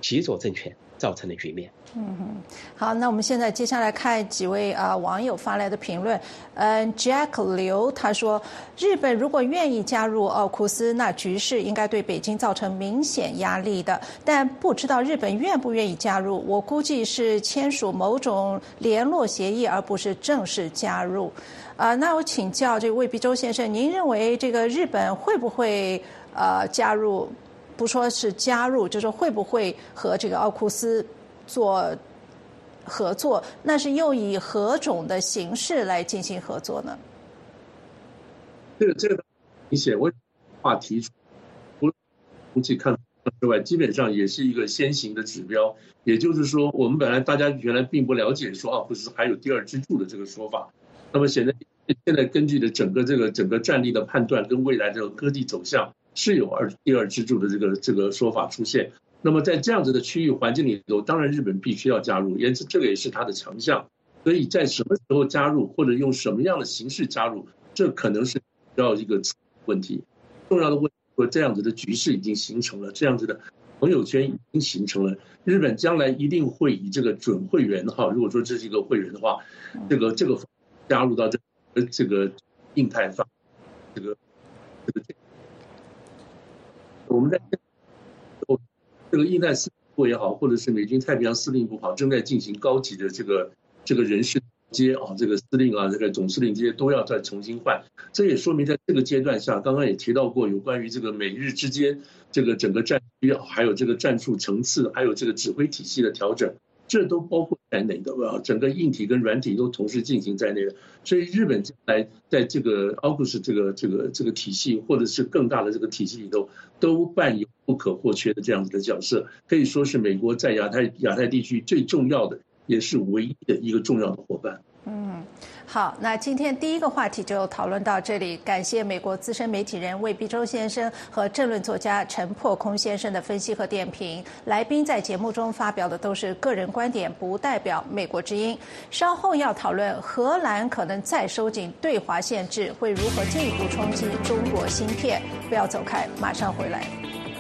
极左政权造成的局面。 嗯哼，好，那我们现在接下来看几位啊、呃、网友发来的评论。嗯 ，Jack 刘他说，日本如果愿意加入奥库斯，那局势应该对北京造成明显压力的，但不知道日本愿不愿意加入，我估计是签署某种联络协议，而不是正式加入。啊、呃，那我请教这个魏必洲先生，您认为这个日本会不会呃加入？不说是加入，就是会不会和这个奥库斯做合作？那是又以何种的形式来进行合作呢？ 这个这个明显，我话提出，除了空气看之外，基本上也是一个先行的指标。也就是说，我们本来大家原来并不了解说奥库斯还有第二支柱的这个说法，那么现在现在根据的整个这个整个战力的判断跟未来这个科技走向。是有二第二支柱的这个这个说法出现，那么在这样子的区域环境里头，当然日本必须要加入，因此这个也是它的强项。所以在什么时候加入，或者用什么样的形式加入，这可能是要一个问题。重要的问题说，这样子的局势已经形成了，这样子的朋友圈已经形成了。日本将来一定会以这个准会员哈，如果说这是一个会员的话，这个这个加入到这个这个印太方这个这个。我们在这个印太司令部也好，或者是美军太平洋司令部好，正在进行高级的这个这个人事阶啊，这个司令啊，这个总司令这些都要再重新换。这也说明在这个阶段下，刚刚也提到过有关于这个美日之间这个整个战区，还有这个战术层次，还有这个指挥体系的调整，这都包括在内的啊，整个硬体跟软体都同时进行在内的。所以日本将来在这个奥库斯这个这个这个体系，或者是更大的这个体系里头，都扮演不可或缺的这样子的角色，可以说是美国在亚太亚太地区最重要的，也是唯一的一个重要的伙伴。 嗯，好，那今天第一个话题就讨论到这里，感谢美国资深媒体人魏必洲先生和政论作家陈破空先生的分析和点评。来宾在节目中发表的都是个人观点，不代表美国之音。稍后要讨论荷兰可能再收紧对华限制，会如何进一步冲击中国芯片？不要走开，马上回来。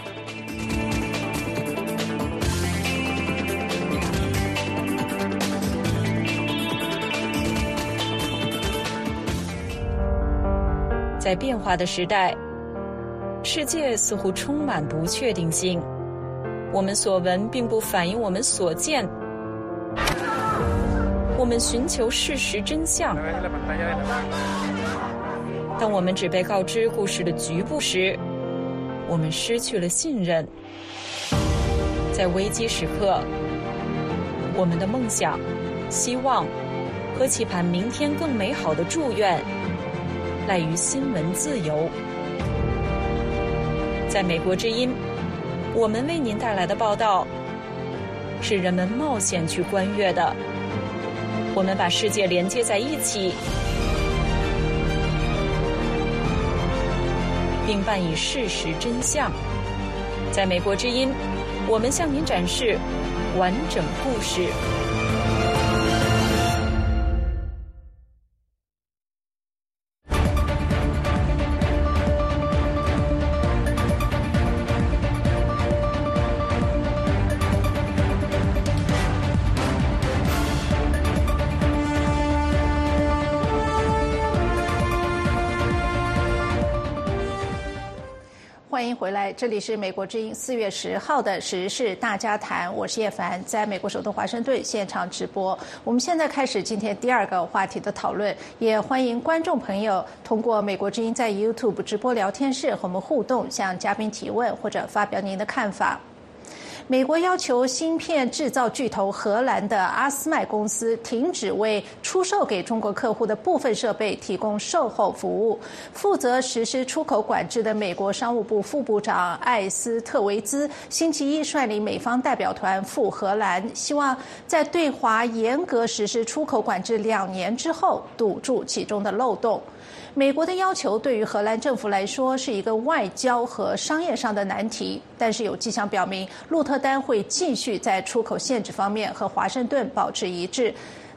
在变化的时代，世界似乎充满不确定性。我们所闻并不反映我们所见。我们寻求事实真相。当我们只被告知故事的局部时，我们失去了信任。在危机时刻，我们的梦想、希望和期盼明天更美好的祝愿赖于新闻自由。在美国之音，我们为您带来的报道是人们冒险去观阅的。我们把世界连接在一起，并伴以事实真相。在美国之音，我们向您展示完整故事。 欢迎回来，这里是美国之音四月十号的时事大家谈，我是叶凡，在美国首都华盛顿现场直播。我们现在开始今天第二个话题的讨论，也欢迎观众朋友通过美国之音在 YouTube 直播聊天室和我们互动，向嘉宾提问或者发表您的看法。美国要求芯片制造巨头荷兰的阿斯麦公司停止为出售给中国客户的部分设备提供售后服务。负责实施出口管制的美国商务部副部长艾斯特维兹星期一率领美方代表团赴荷兰，希望在对华严格实施出口管制两年之后堵住其中的漏洞。美国的要求对于荷兰政府来说是一个外交和商业上的难题，但是有迹象表明鹿特丹会继续在出口限制方面和华盛顿保持一致。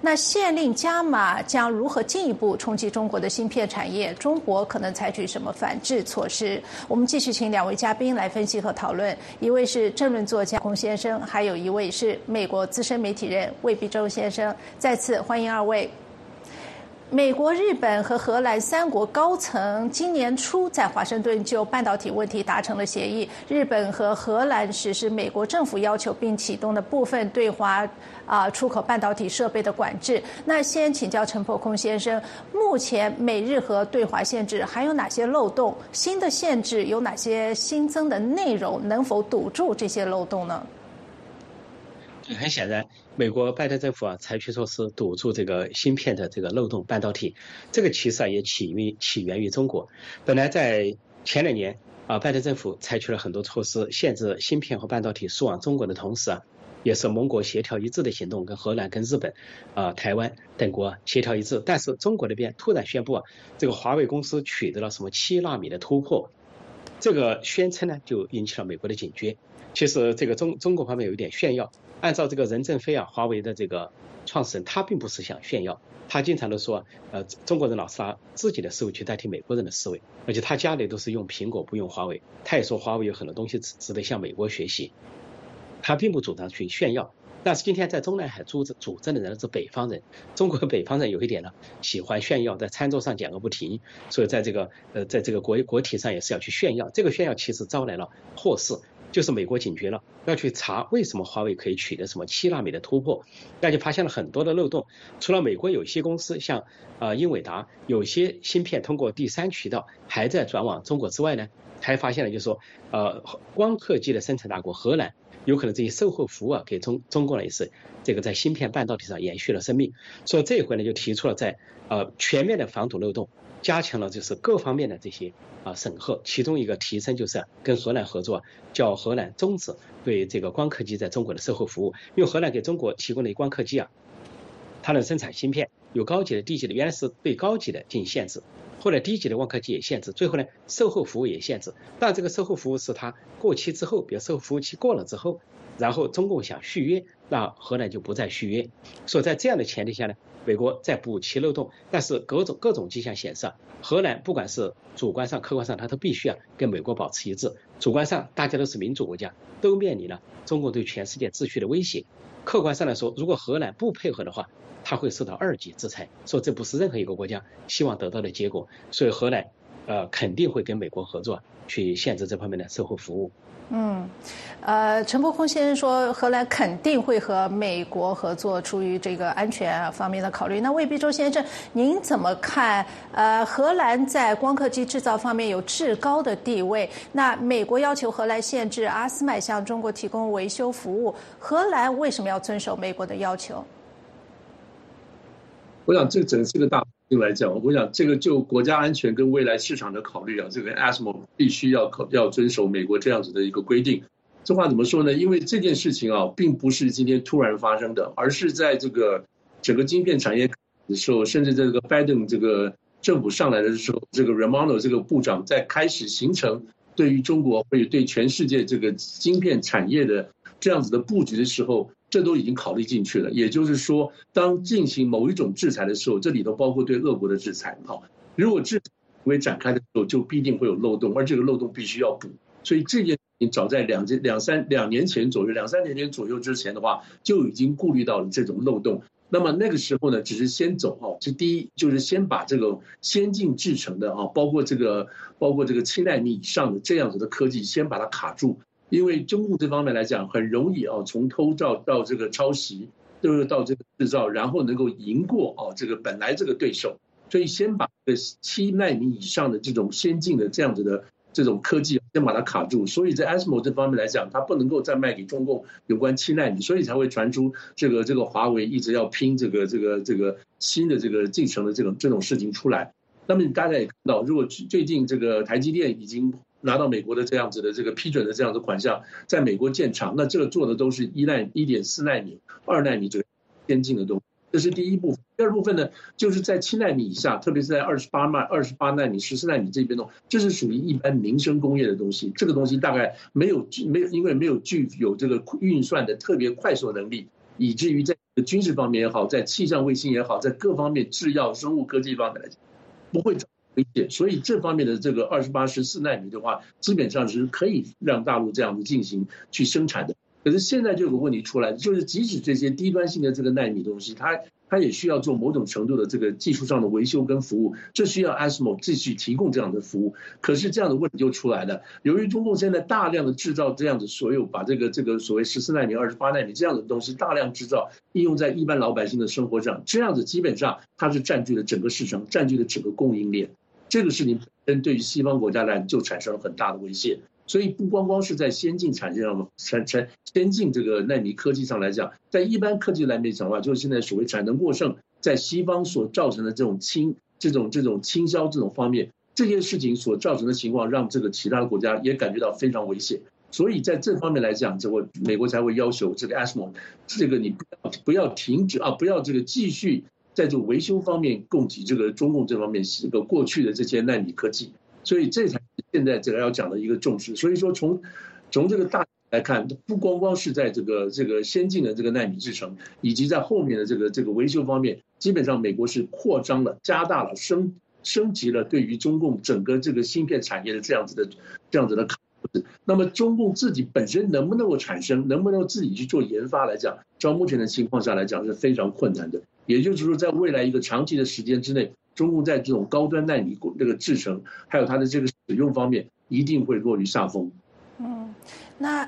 那限令加码将如何进一步冲击中国的芯片产业？中国可能采取什么反制措施？我们继续请两位嘉宾来分析和讨论，一位是政论作家龚先生，还有一位是美国资深媒体人魏必洲先生。再次欢迎二位。美国、日本和荷兰三国高层今年初在华盛顿就半导体问题达成了协议。日本和荷兰实施美国政府要求并启动的部分对华啊出口半导体设备的管制。那先请教陈伯空先生，目前美日和对华限制还有哪些漏洞？新的限制有哪些新增的内容？能否堵住这些漏洞呢？ 很显然，美国拜登政府啊采取措施堵住这个芯片的这个漏洞，半导体这个其实啊也起于起源于中国。本来在前两年啊，拜登政府采取了很多措施限制芯片和半导体输往中国的同时啊，也是盟国协调一致的行动，跟荷兰、跟日本、啊台湾等国协调一致。但是中国那边突然宣布啊，这个华为公司取得了什么七纳米的突破，这个宣称呢就引起了美国的警觉。其实这个中中国方面有一点炫耀。按照这个任正非啊，华为的这个创始人，他并不是想炫耀，他经常都说，呃，中国人老是拿自己的思维去代替美国人的思维，而且他家里都是用苹果不用华为，他也说华为有很多东西值得向美国学习，他并不主张去炫耀。但是今天在中南海主主政的人是北方人，中国北方人有一点呢喜欢炫耀，在餐桌上讲个不停，所以在这个呃在这个国国体上也是要去炫耀，这个炫耀其实招来了祸事。就是美国警觉了，要去查为什么华为可以取得什么七纳米的突破，那就发现了很多的漏洞。除了美国有些公司像呃英伟达，有些芯片通过第三渠道还在转往中国之外呢，还发现了就是说呃光刻机的生产大国荷兰，有可能这些售后服务啊给中中国呢也是这个在芯片半导体上延续了生命。所以这一回呢就提出了在呃全面的防堵漏洞，加强了就是各方面的这些啊审核，其中一个提升就是跟荷兰合作，叫荷兰终止对这个光刻机在中国的售后服务。因为荷兰给中国提供的光刻机啊，它能生产芯片，有高级的、低级的，原来是对高级的进行限制，后来低级的光刻机也限制，最后呢售后服务也限制。但这个售后服务是它过期之后，比如售后服务期过了之后，然后中共想续约，那荷兰就不再续约。所以在这样的前提下呢，美国在补齐漏洞，但是各种各种迹象显示啊，荷兰不管是主观上客观上，它都必须啊跟美国保持一致。主观上大家都是民主国家，都面临了中国对全世界秩序的威胁。客观上来说，如果荷兰不配合的话，它会受到二级制裁，说这不是任何一个国家希望得到的结果。所以荷兰呃肯定会跟美国合作，去限制这方面的售后服务。 嗯，呃，陈伯空先生说，荷兰肯定会和美国合作，出于这个安全方面的考虑。那魏必洲先生，您怎么看？呃，荷兰在光刻机制造方面有至高的地位，那美国要求荷兰限制阿斯麦向中国提供维修服务，荷兰为什么要遵守美国的要求？ 我想这整是个大来讲，我想这个就国家安全跟未来市场的考虑啊，这个 A S M O 必须要考要遵守美国这样子的一个规定。这话怎么说呢？因为这件事情啊，并不是今天突然发生的，而是在这个整个晶片产业的时候，甚至这个拜登这个政府上来的时候，这个 Raimondo 这个部长在开始形成对于中国或者对全世界这个晶片产业的这样子的布局的时候，这都已经考虑进去了。也就是说，当进行某一种制裁的时候，这里头包括对俄国的制裁。好，如果制裁为展开的时候，就必定会有漏洞，而这个漏洞必须要补。所以这件事情早在两两三两年前左右、两三年前左右之前的话，就已经顾虑到了这种漏洞。那么那个时候呢，只是先走哈，这第一就是先把这个先进制程的啊，包括这个包括这个七纳米以上的这样子的科技，先把它卡住。因为中共这方面来讲，很容易啊，从偷照到这个抄袭，就是到这个制造，然后能够赢过啊这个本来这个对手，所以先把这七纳米以上的这种先进的这样子的这种科技先把它卡住。所以在 A S M O 这方面来讲，它不能够再卖给中共有关七纳米，所以才会传出这个这个华为一直要拼这个这个这个新的这个进程的这种这种事情出来。那么大家也看到，如果最近这个台积电已经拿到美国的这样子的这个批准的这样的款项，在美国建厂，那这个做的都是一纳一点四纳米、二纳米这个先进的东西，这是第一部分。第二部分呢，就是在七纳米以下，特别是在二十八纳、二十八纳米、十四纳米这边呢，这是属于一般民生工业的东西。这个东西大概没有没有，因为没有具有这个运算的特别快速能力，以至于在军事方面也好，在气象卫星也好，在各方面制药、生物科技方面来讲，不会造成威胁。所以这方面的这个二十八、十四奈米的话，基本上是可以让大陆这样子进行去生产的。可是现在就有个问题出来，就是即使这些低端性的这个奈米东西，它它也需要做某种程度的这个技术上的维修跟服务，这需要 A S M O 继续提供这样的服务。可是这样的问题就出来了，由于中共现在大量的制造这样的所有把这个这个所谓十四奈米、二十八奈米这样的东西大量制造，应用在一般老百姓的生活上，这样子基本上它是占据了整个市场，占据了整个供应链。这个事情本身对于西方国家来就产生了很大的威胁。所以不光光是在先进产业上、产产先进这个奈米科技上来讲，在一般科技来讲的话，就是现在所谓产能过剩，在西方所造成的这种倾、这种这种倾销这种方面，这些事情所造成的情况，让这个其他的国家也感觉到非常危险。所以在这方面来讲，这个美国才会要求这个 A S M O， 这个你不要不要停止啊，不要这个继续在这个维修方面供给这个中共这方面这个过去的这些奈米科技。所以这才是现在这个要讲的一个重视。所以说从从这个大来看，不光光是在这个这个先进的这个奈米制程，以及在后面的这个这个维修方面，基本上美国是扩张了、加大了、升升级了对于中共整个这个芯片产业的这样子的这样子的考虑。那么中共自己本身能不能够产生，能不能够自己去做研发来讲，照目前的情况下来讲是非常困难的。也就是说，在未来一个长期的时间之内，中共在这种高端奈米这个制程，还有它的这个使用方面，一定会落于下风。 嗯，那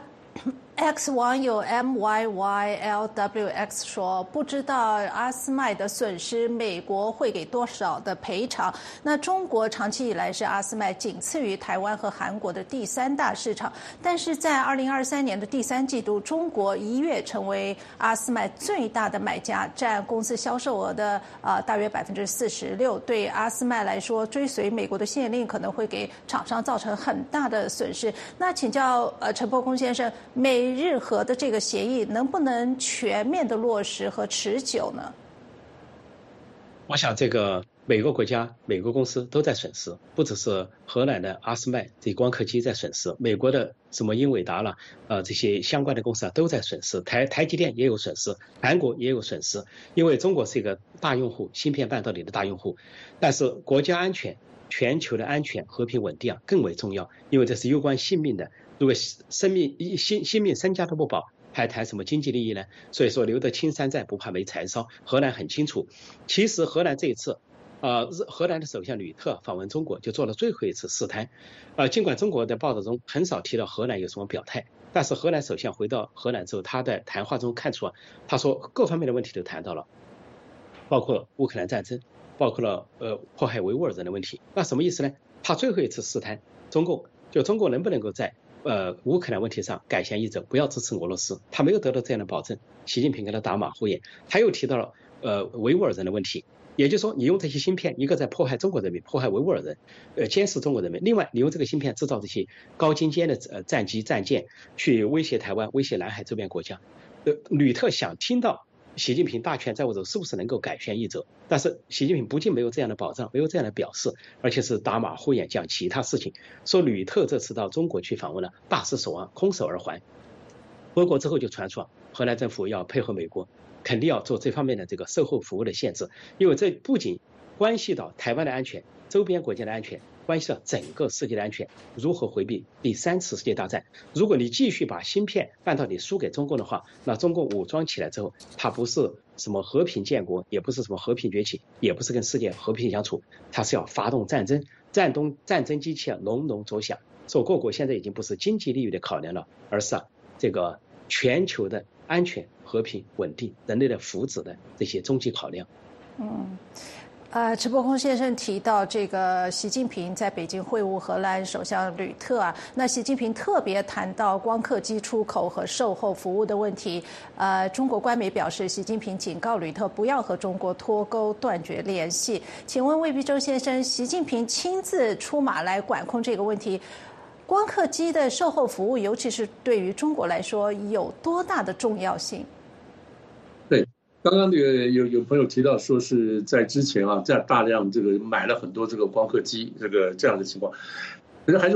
X 网友 M Y Y L W X 说，不知道阿斯麦的损失，美国会给多少的赔偿？那中国长期以来是阿斯麦仅次于台湾和韩国的第三大市场，但是在二零二三年的第三季度，中国一跃成为阿斯麦最大的买家，占公司销售额的呃大约百分之四十六。对阿斯麦来说，追随美国的限令可能会给厂商造成很大的损失。那请教呃陈伯空先生，美日荷的这个协议能不能全面的落实和持久呢？ 我想这个每个国家、每个公司都在损失，不只是荷兰的阿斯麦这光刻机在损失，美国的什么英伟达了，呃，这些相关的公司啊都在损失，台台积电也有损失，韩国也有损失，因为中国是一个大用户，芯片半导体的大用户，但是国家安全、全球的安全、和平稳定啊更为重要，因为这是攸关性命的。如果生命、性性命、身家都不保，还谈什么经济利益呢？所以说留得青山在，不怕没柴烧。荷兰很清楚，其实荷兰这一次，呃，荷兰的首相吕特访问中国就做了最后一次试探。呃，尽管中国的报道中很少提到荷兰有什么表态，但是荷兰首相回到荷兰之后，他的谈话中看出啊，他说各方面的问题都谈到了，包括乌克兰战争，包括了呃迫害维吾尔人的问题。那什么意思呢？他最后一次试探中共，就中国能不能够在呃，乌克兰问题上改弦易辙，不要支持俄罗斯，他没有得到这样的保证。习近平跟他打马虎眼，他又提到了呃维吾尔人的问题，也就是说，你用这些芯片，一个在迫害中国人民，迫害维吾尔人，呃，监视中国人民；另外，你用这个芯片制造这些高精尖的呃战机、战舰，去威胁台湾、威胁南海周边国家。呃，吕特想听到习近平大权在握手是不是能够改弦易辙，但是习近平不仅没有这样的保障，没有这样的表示，而且是打马虎眼讲其他事情，说吕特这次到中国去访问了，大失所望，空手而还。回国之后就传出荷兰政府要配合美国，肯定要做这方面的这个售后服务的限制，因为这不仅关系到台湾的安全、周边国家的安全，关系到整个世界的安全，如何回避第三次世界大战。如果你继续把芯片半导体输给中共的话，那中共武装起来之后，它不是什么和平建国，也不是什么和平崛起，也不是跟世界和平相处，它是要发动战争，战东战争机器啊隆隆作响。所以各国现在已经不是经济利益的考量了，而是啊这个全球的安全、和平、稳定、人类的福祉的这些终极考量。 嗯。呃，陈伯空先生提到这个习近平在北京会晤荷兰首相吕特啊，那习近平特别谈到光刻机出口和售后服务的问题。呃，中国官媒表示，习近平警告吕特不要和中国脱钩、断绝联系。请问魏必洲先生，习近平亲自出马来管控这个问题，光刻机的售后服务，尤其是对于中国来说，有多大的重要性？ 对。刚刚这个有有朋友提到说是在之前啊，在大量这个买了很多这个光刻机，这个这样的情况，可是还是回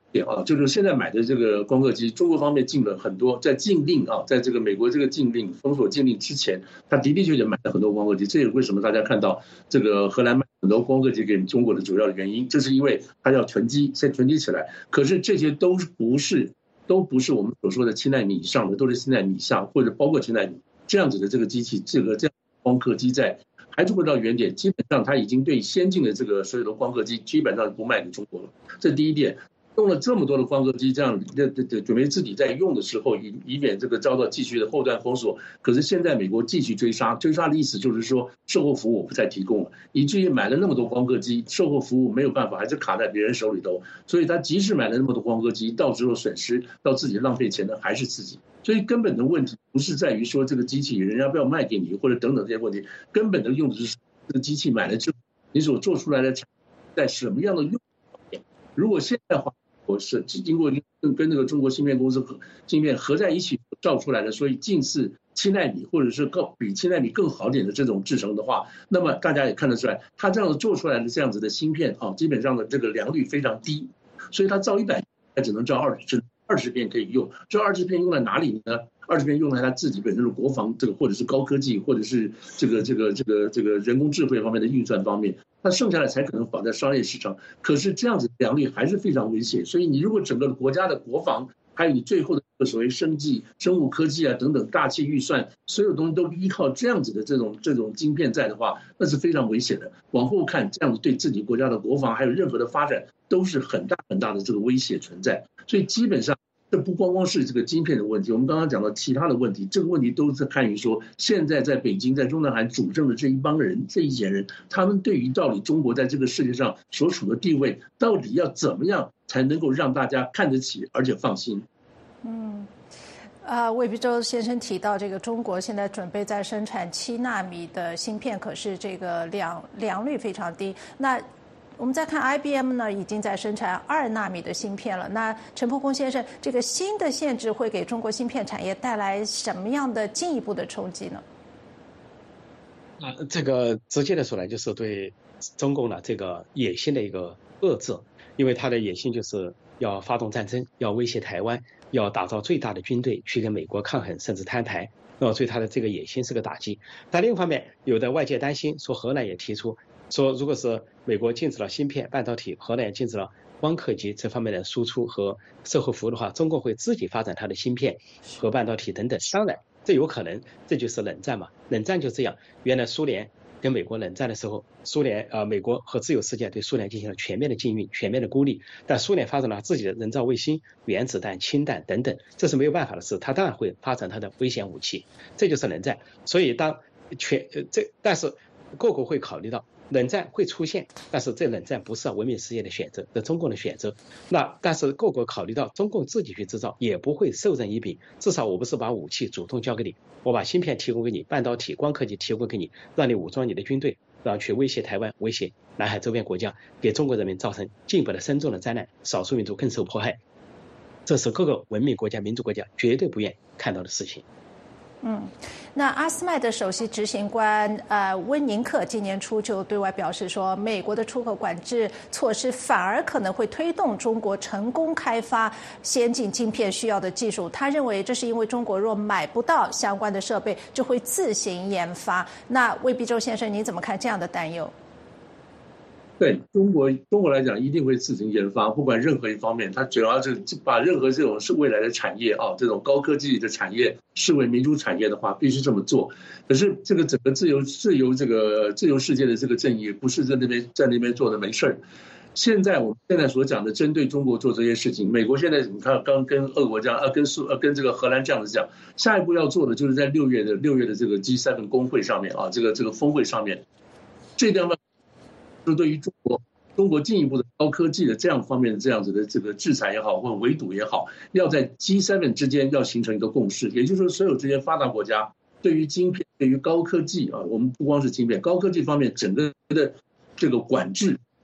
点啊，就是现在买的这个光刻机，中国方面进了很多，在禁令啊，在这个美国这个禁令封锁禁令之前，他的的确确买了很多光刻机，这也是为什么大家看到这个荷兰卖很多光刻机给中国的主要的原因，这是因为他要囤积，先囤积起来。可是这些都不是都不是我们所说的七纳米以上的，都是七纳米以下或者包括七纳米这样子的这个机器，这个这样光刻机在。还是回到原点，基本上它已经对先进的这个所有的光刻机基本上不卖给中国了。这第一点，用了这么多的光刻机，这样这这这准备自己在用的时候，以以免这个遭到继续的后段封锁。可是现在美国继续追杀，追杀的意思就是说售后服务不再提供了，以至于买了那么多光刻机，售后服务没有办法，还是卡在别人手里头。所以他即使买了那么多光刻机，到时候损失到自己浪费钱的还是自己。所以根本的问题不是在于说这个机器人家不要卖给你，或者等等这些问题，根本的用的是这个机器买了之后，你所做出来的在什么样的用方面。如果现在的话，我是经过跟跟那个中国芯片公司合芯片合在一起造出来的，所以近似七纳米或者是更比七纳米更好点的这种制程的话，那么大家也看得出来，它这样子做出来的这样子的芯片啊，基本上的这个良率非常低，所以它造一百它只能造二十。二十片可以用，这二十片用在哪里呢？二十片用在它自己本身的国防这个，或者是高科技，或者是这个这个这个这个人工智慧方面的运算方面，那剩下来才可能放在商业市场。可是这样子良率还是非常危险，所以你如果整个国家的国防，还有你最后的所谓生技、生物科技啊等等大气预算，所有东西都依靠这样子的这种这种晶片在的话，那是非常危险的。往后看，这样子对自己国家的国防还有任何的发展都是很大很大的这个威胁存在。所以基本上。这不光光是这个晶片的问题，我们刚刚讲到其他的问题，这个问题都是看于说，现在在北京、在中南海主政的这一帮人、这一些人，他们对于到底中国在这个世界上所处的地位，到底要怎么样才能够让大家看得起，而且放心。 嗯，啊，魏必洲先生提到，这个中国现在准备在生产七纳米的芯片，可是这个良良率非常低。那我们再看 I B M 呢，已经在生产二纳米的芯片了。那陈伯公先生，这个新的限制会给中国芯片产业带来什么样的进一步的冲击呢？ 啊，这个直接的说来，就是对中共的这个野心的一个遏制，因为他的野心就是要发动战争，要威胁台湾，要打造最大的军队去跟美国抗衡，甚至摊牌。那么对他的这个野心是个打击。但另一方面，有的外界担心说，荷兰也提出说，如果是美国禁止了芯片、半导体，荷兰也禁止了光刻机这方面的输出和售后服务的话，中国会自己发展它的芯片和半导体等等。当然，这有可能，这就是冷战嘛。冷战就这样，原来苏联跟美国冷战的时候，苏联呃美国和自由世界对苏联进行了全面的禁运、全面的孤立，但苏联发展了自己的人造卫星、原子弹、氢弹等等，这是没有办法的事，它当然会发展它的危险武器，这就是冷战。所以当全呃这，但是各国会考虑到。冷战会出现，但是这冷战不是文明世界的选择，这中共的选择。那但是各国考虑到中共自己去制造，也不会授人以柄。至少我不是把武器主动交给你，我把芯片提供给你，半导体、光刻机提供给你，让你武装你的军队，让去威胁台湾、威胁南海周边国家，给中国人民造成进一步的深重的灾难，少数民族更受迫害。这是各个文明国家、民主国家绝对不愿看到的事情。 嗯，那阿斯麦的首席执行官呃温宁克今年初就对外表示说，美国的出口管制措施反而可能会推动中国成功开发先进晶片需要的技术。他认为这是因为中国若买不到相关的设备，就会自行研发。那魏必洲先生，你怎么看这样的担忧？ 对中国中国来讲，一定会自行研发，不管任何一方面，它主要是把任何这种是未来的产业啊，这种高科技的产业视为民主产业的话，必须这么做。可是这个整个自由自由这个自由世界的这个正义，不是在那边在那边做的没事儿。现在我们现在所讲的，针对中国做这些事情，美国现在你看刚跟俄国这样，呃，跟苏呃跟这个荷兰这样子讲，下一步要做的就是在六月的六月的这个 G 七 峰会上面啊，这个这个峰会上面，这地方。就对于中国，中国进一步的高科技的这样方面的这样子的这个制裁也好，或者围堵也好，要在 G 七 之间要形成一个共识，也就是说，所有这些发达国家对于晶片、对于高科技啊，我们不光是晶片，高科技方面整个的这个管制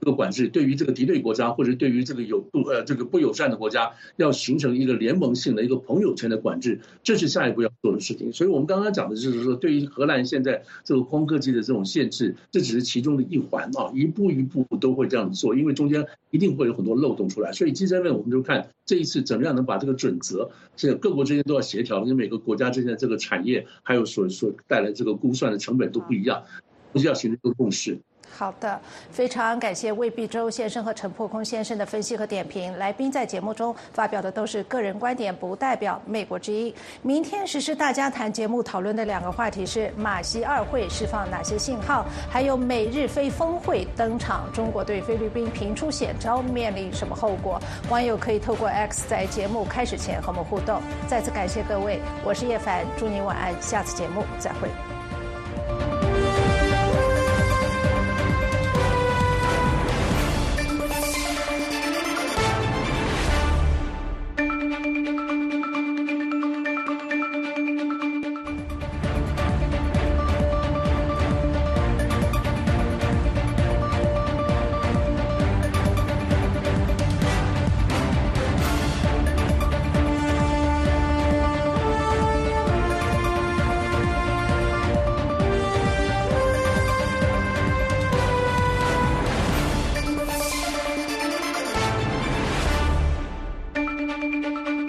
这个管制，对于这个敌对国家或者对于这个有呃这个不友善的国家，要形成一个联盟性的一个朋友圈的管制，这是下一步要做的事情。所以我们刚刚讲的就是说，对于荷兰现在这个光刻机的这种限制，这只是其中的一环啊，一步一步都会这样做，因为中间一定会有很多漏洞出来。所以 G 七 我们就看这一次怎么样能把这个准则，这个各国之间都要协调，因为每个国家之间的这个产业还有所所带来这个估算的成本都不一样，都是要形成一个共识。 好的，非常感谢魏必洲先生和陈破空先生的分析和点评。来宾在节目中发表的都是个人观点，不代表美国之音。明天时事大家谈节目讨论的两个话题是马习二会释放哪些信号，还有美日菲峰会登场，中国对菲律宾频出险招面临什么后果？网友可以透过 X 在节目开始前和我们互动。再次感谢各位，我是叶凡，祝您晚安，下次节目再会。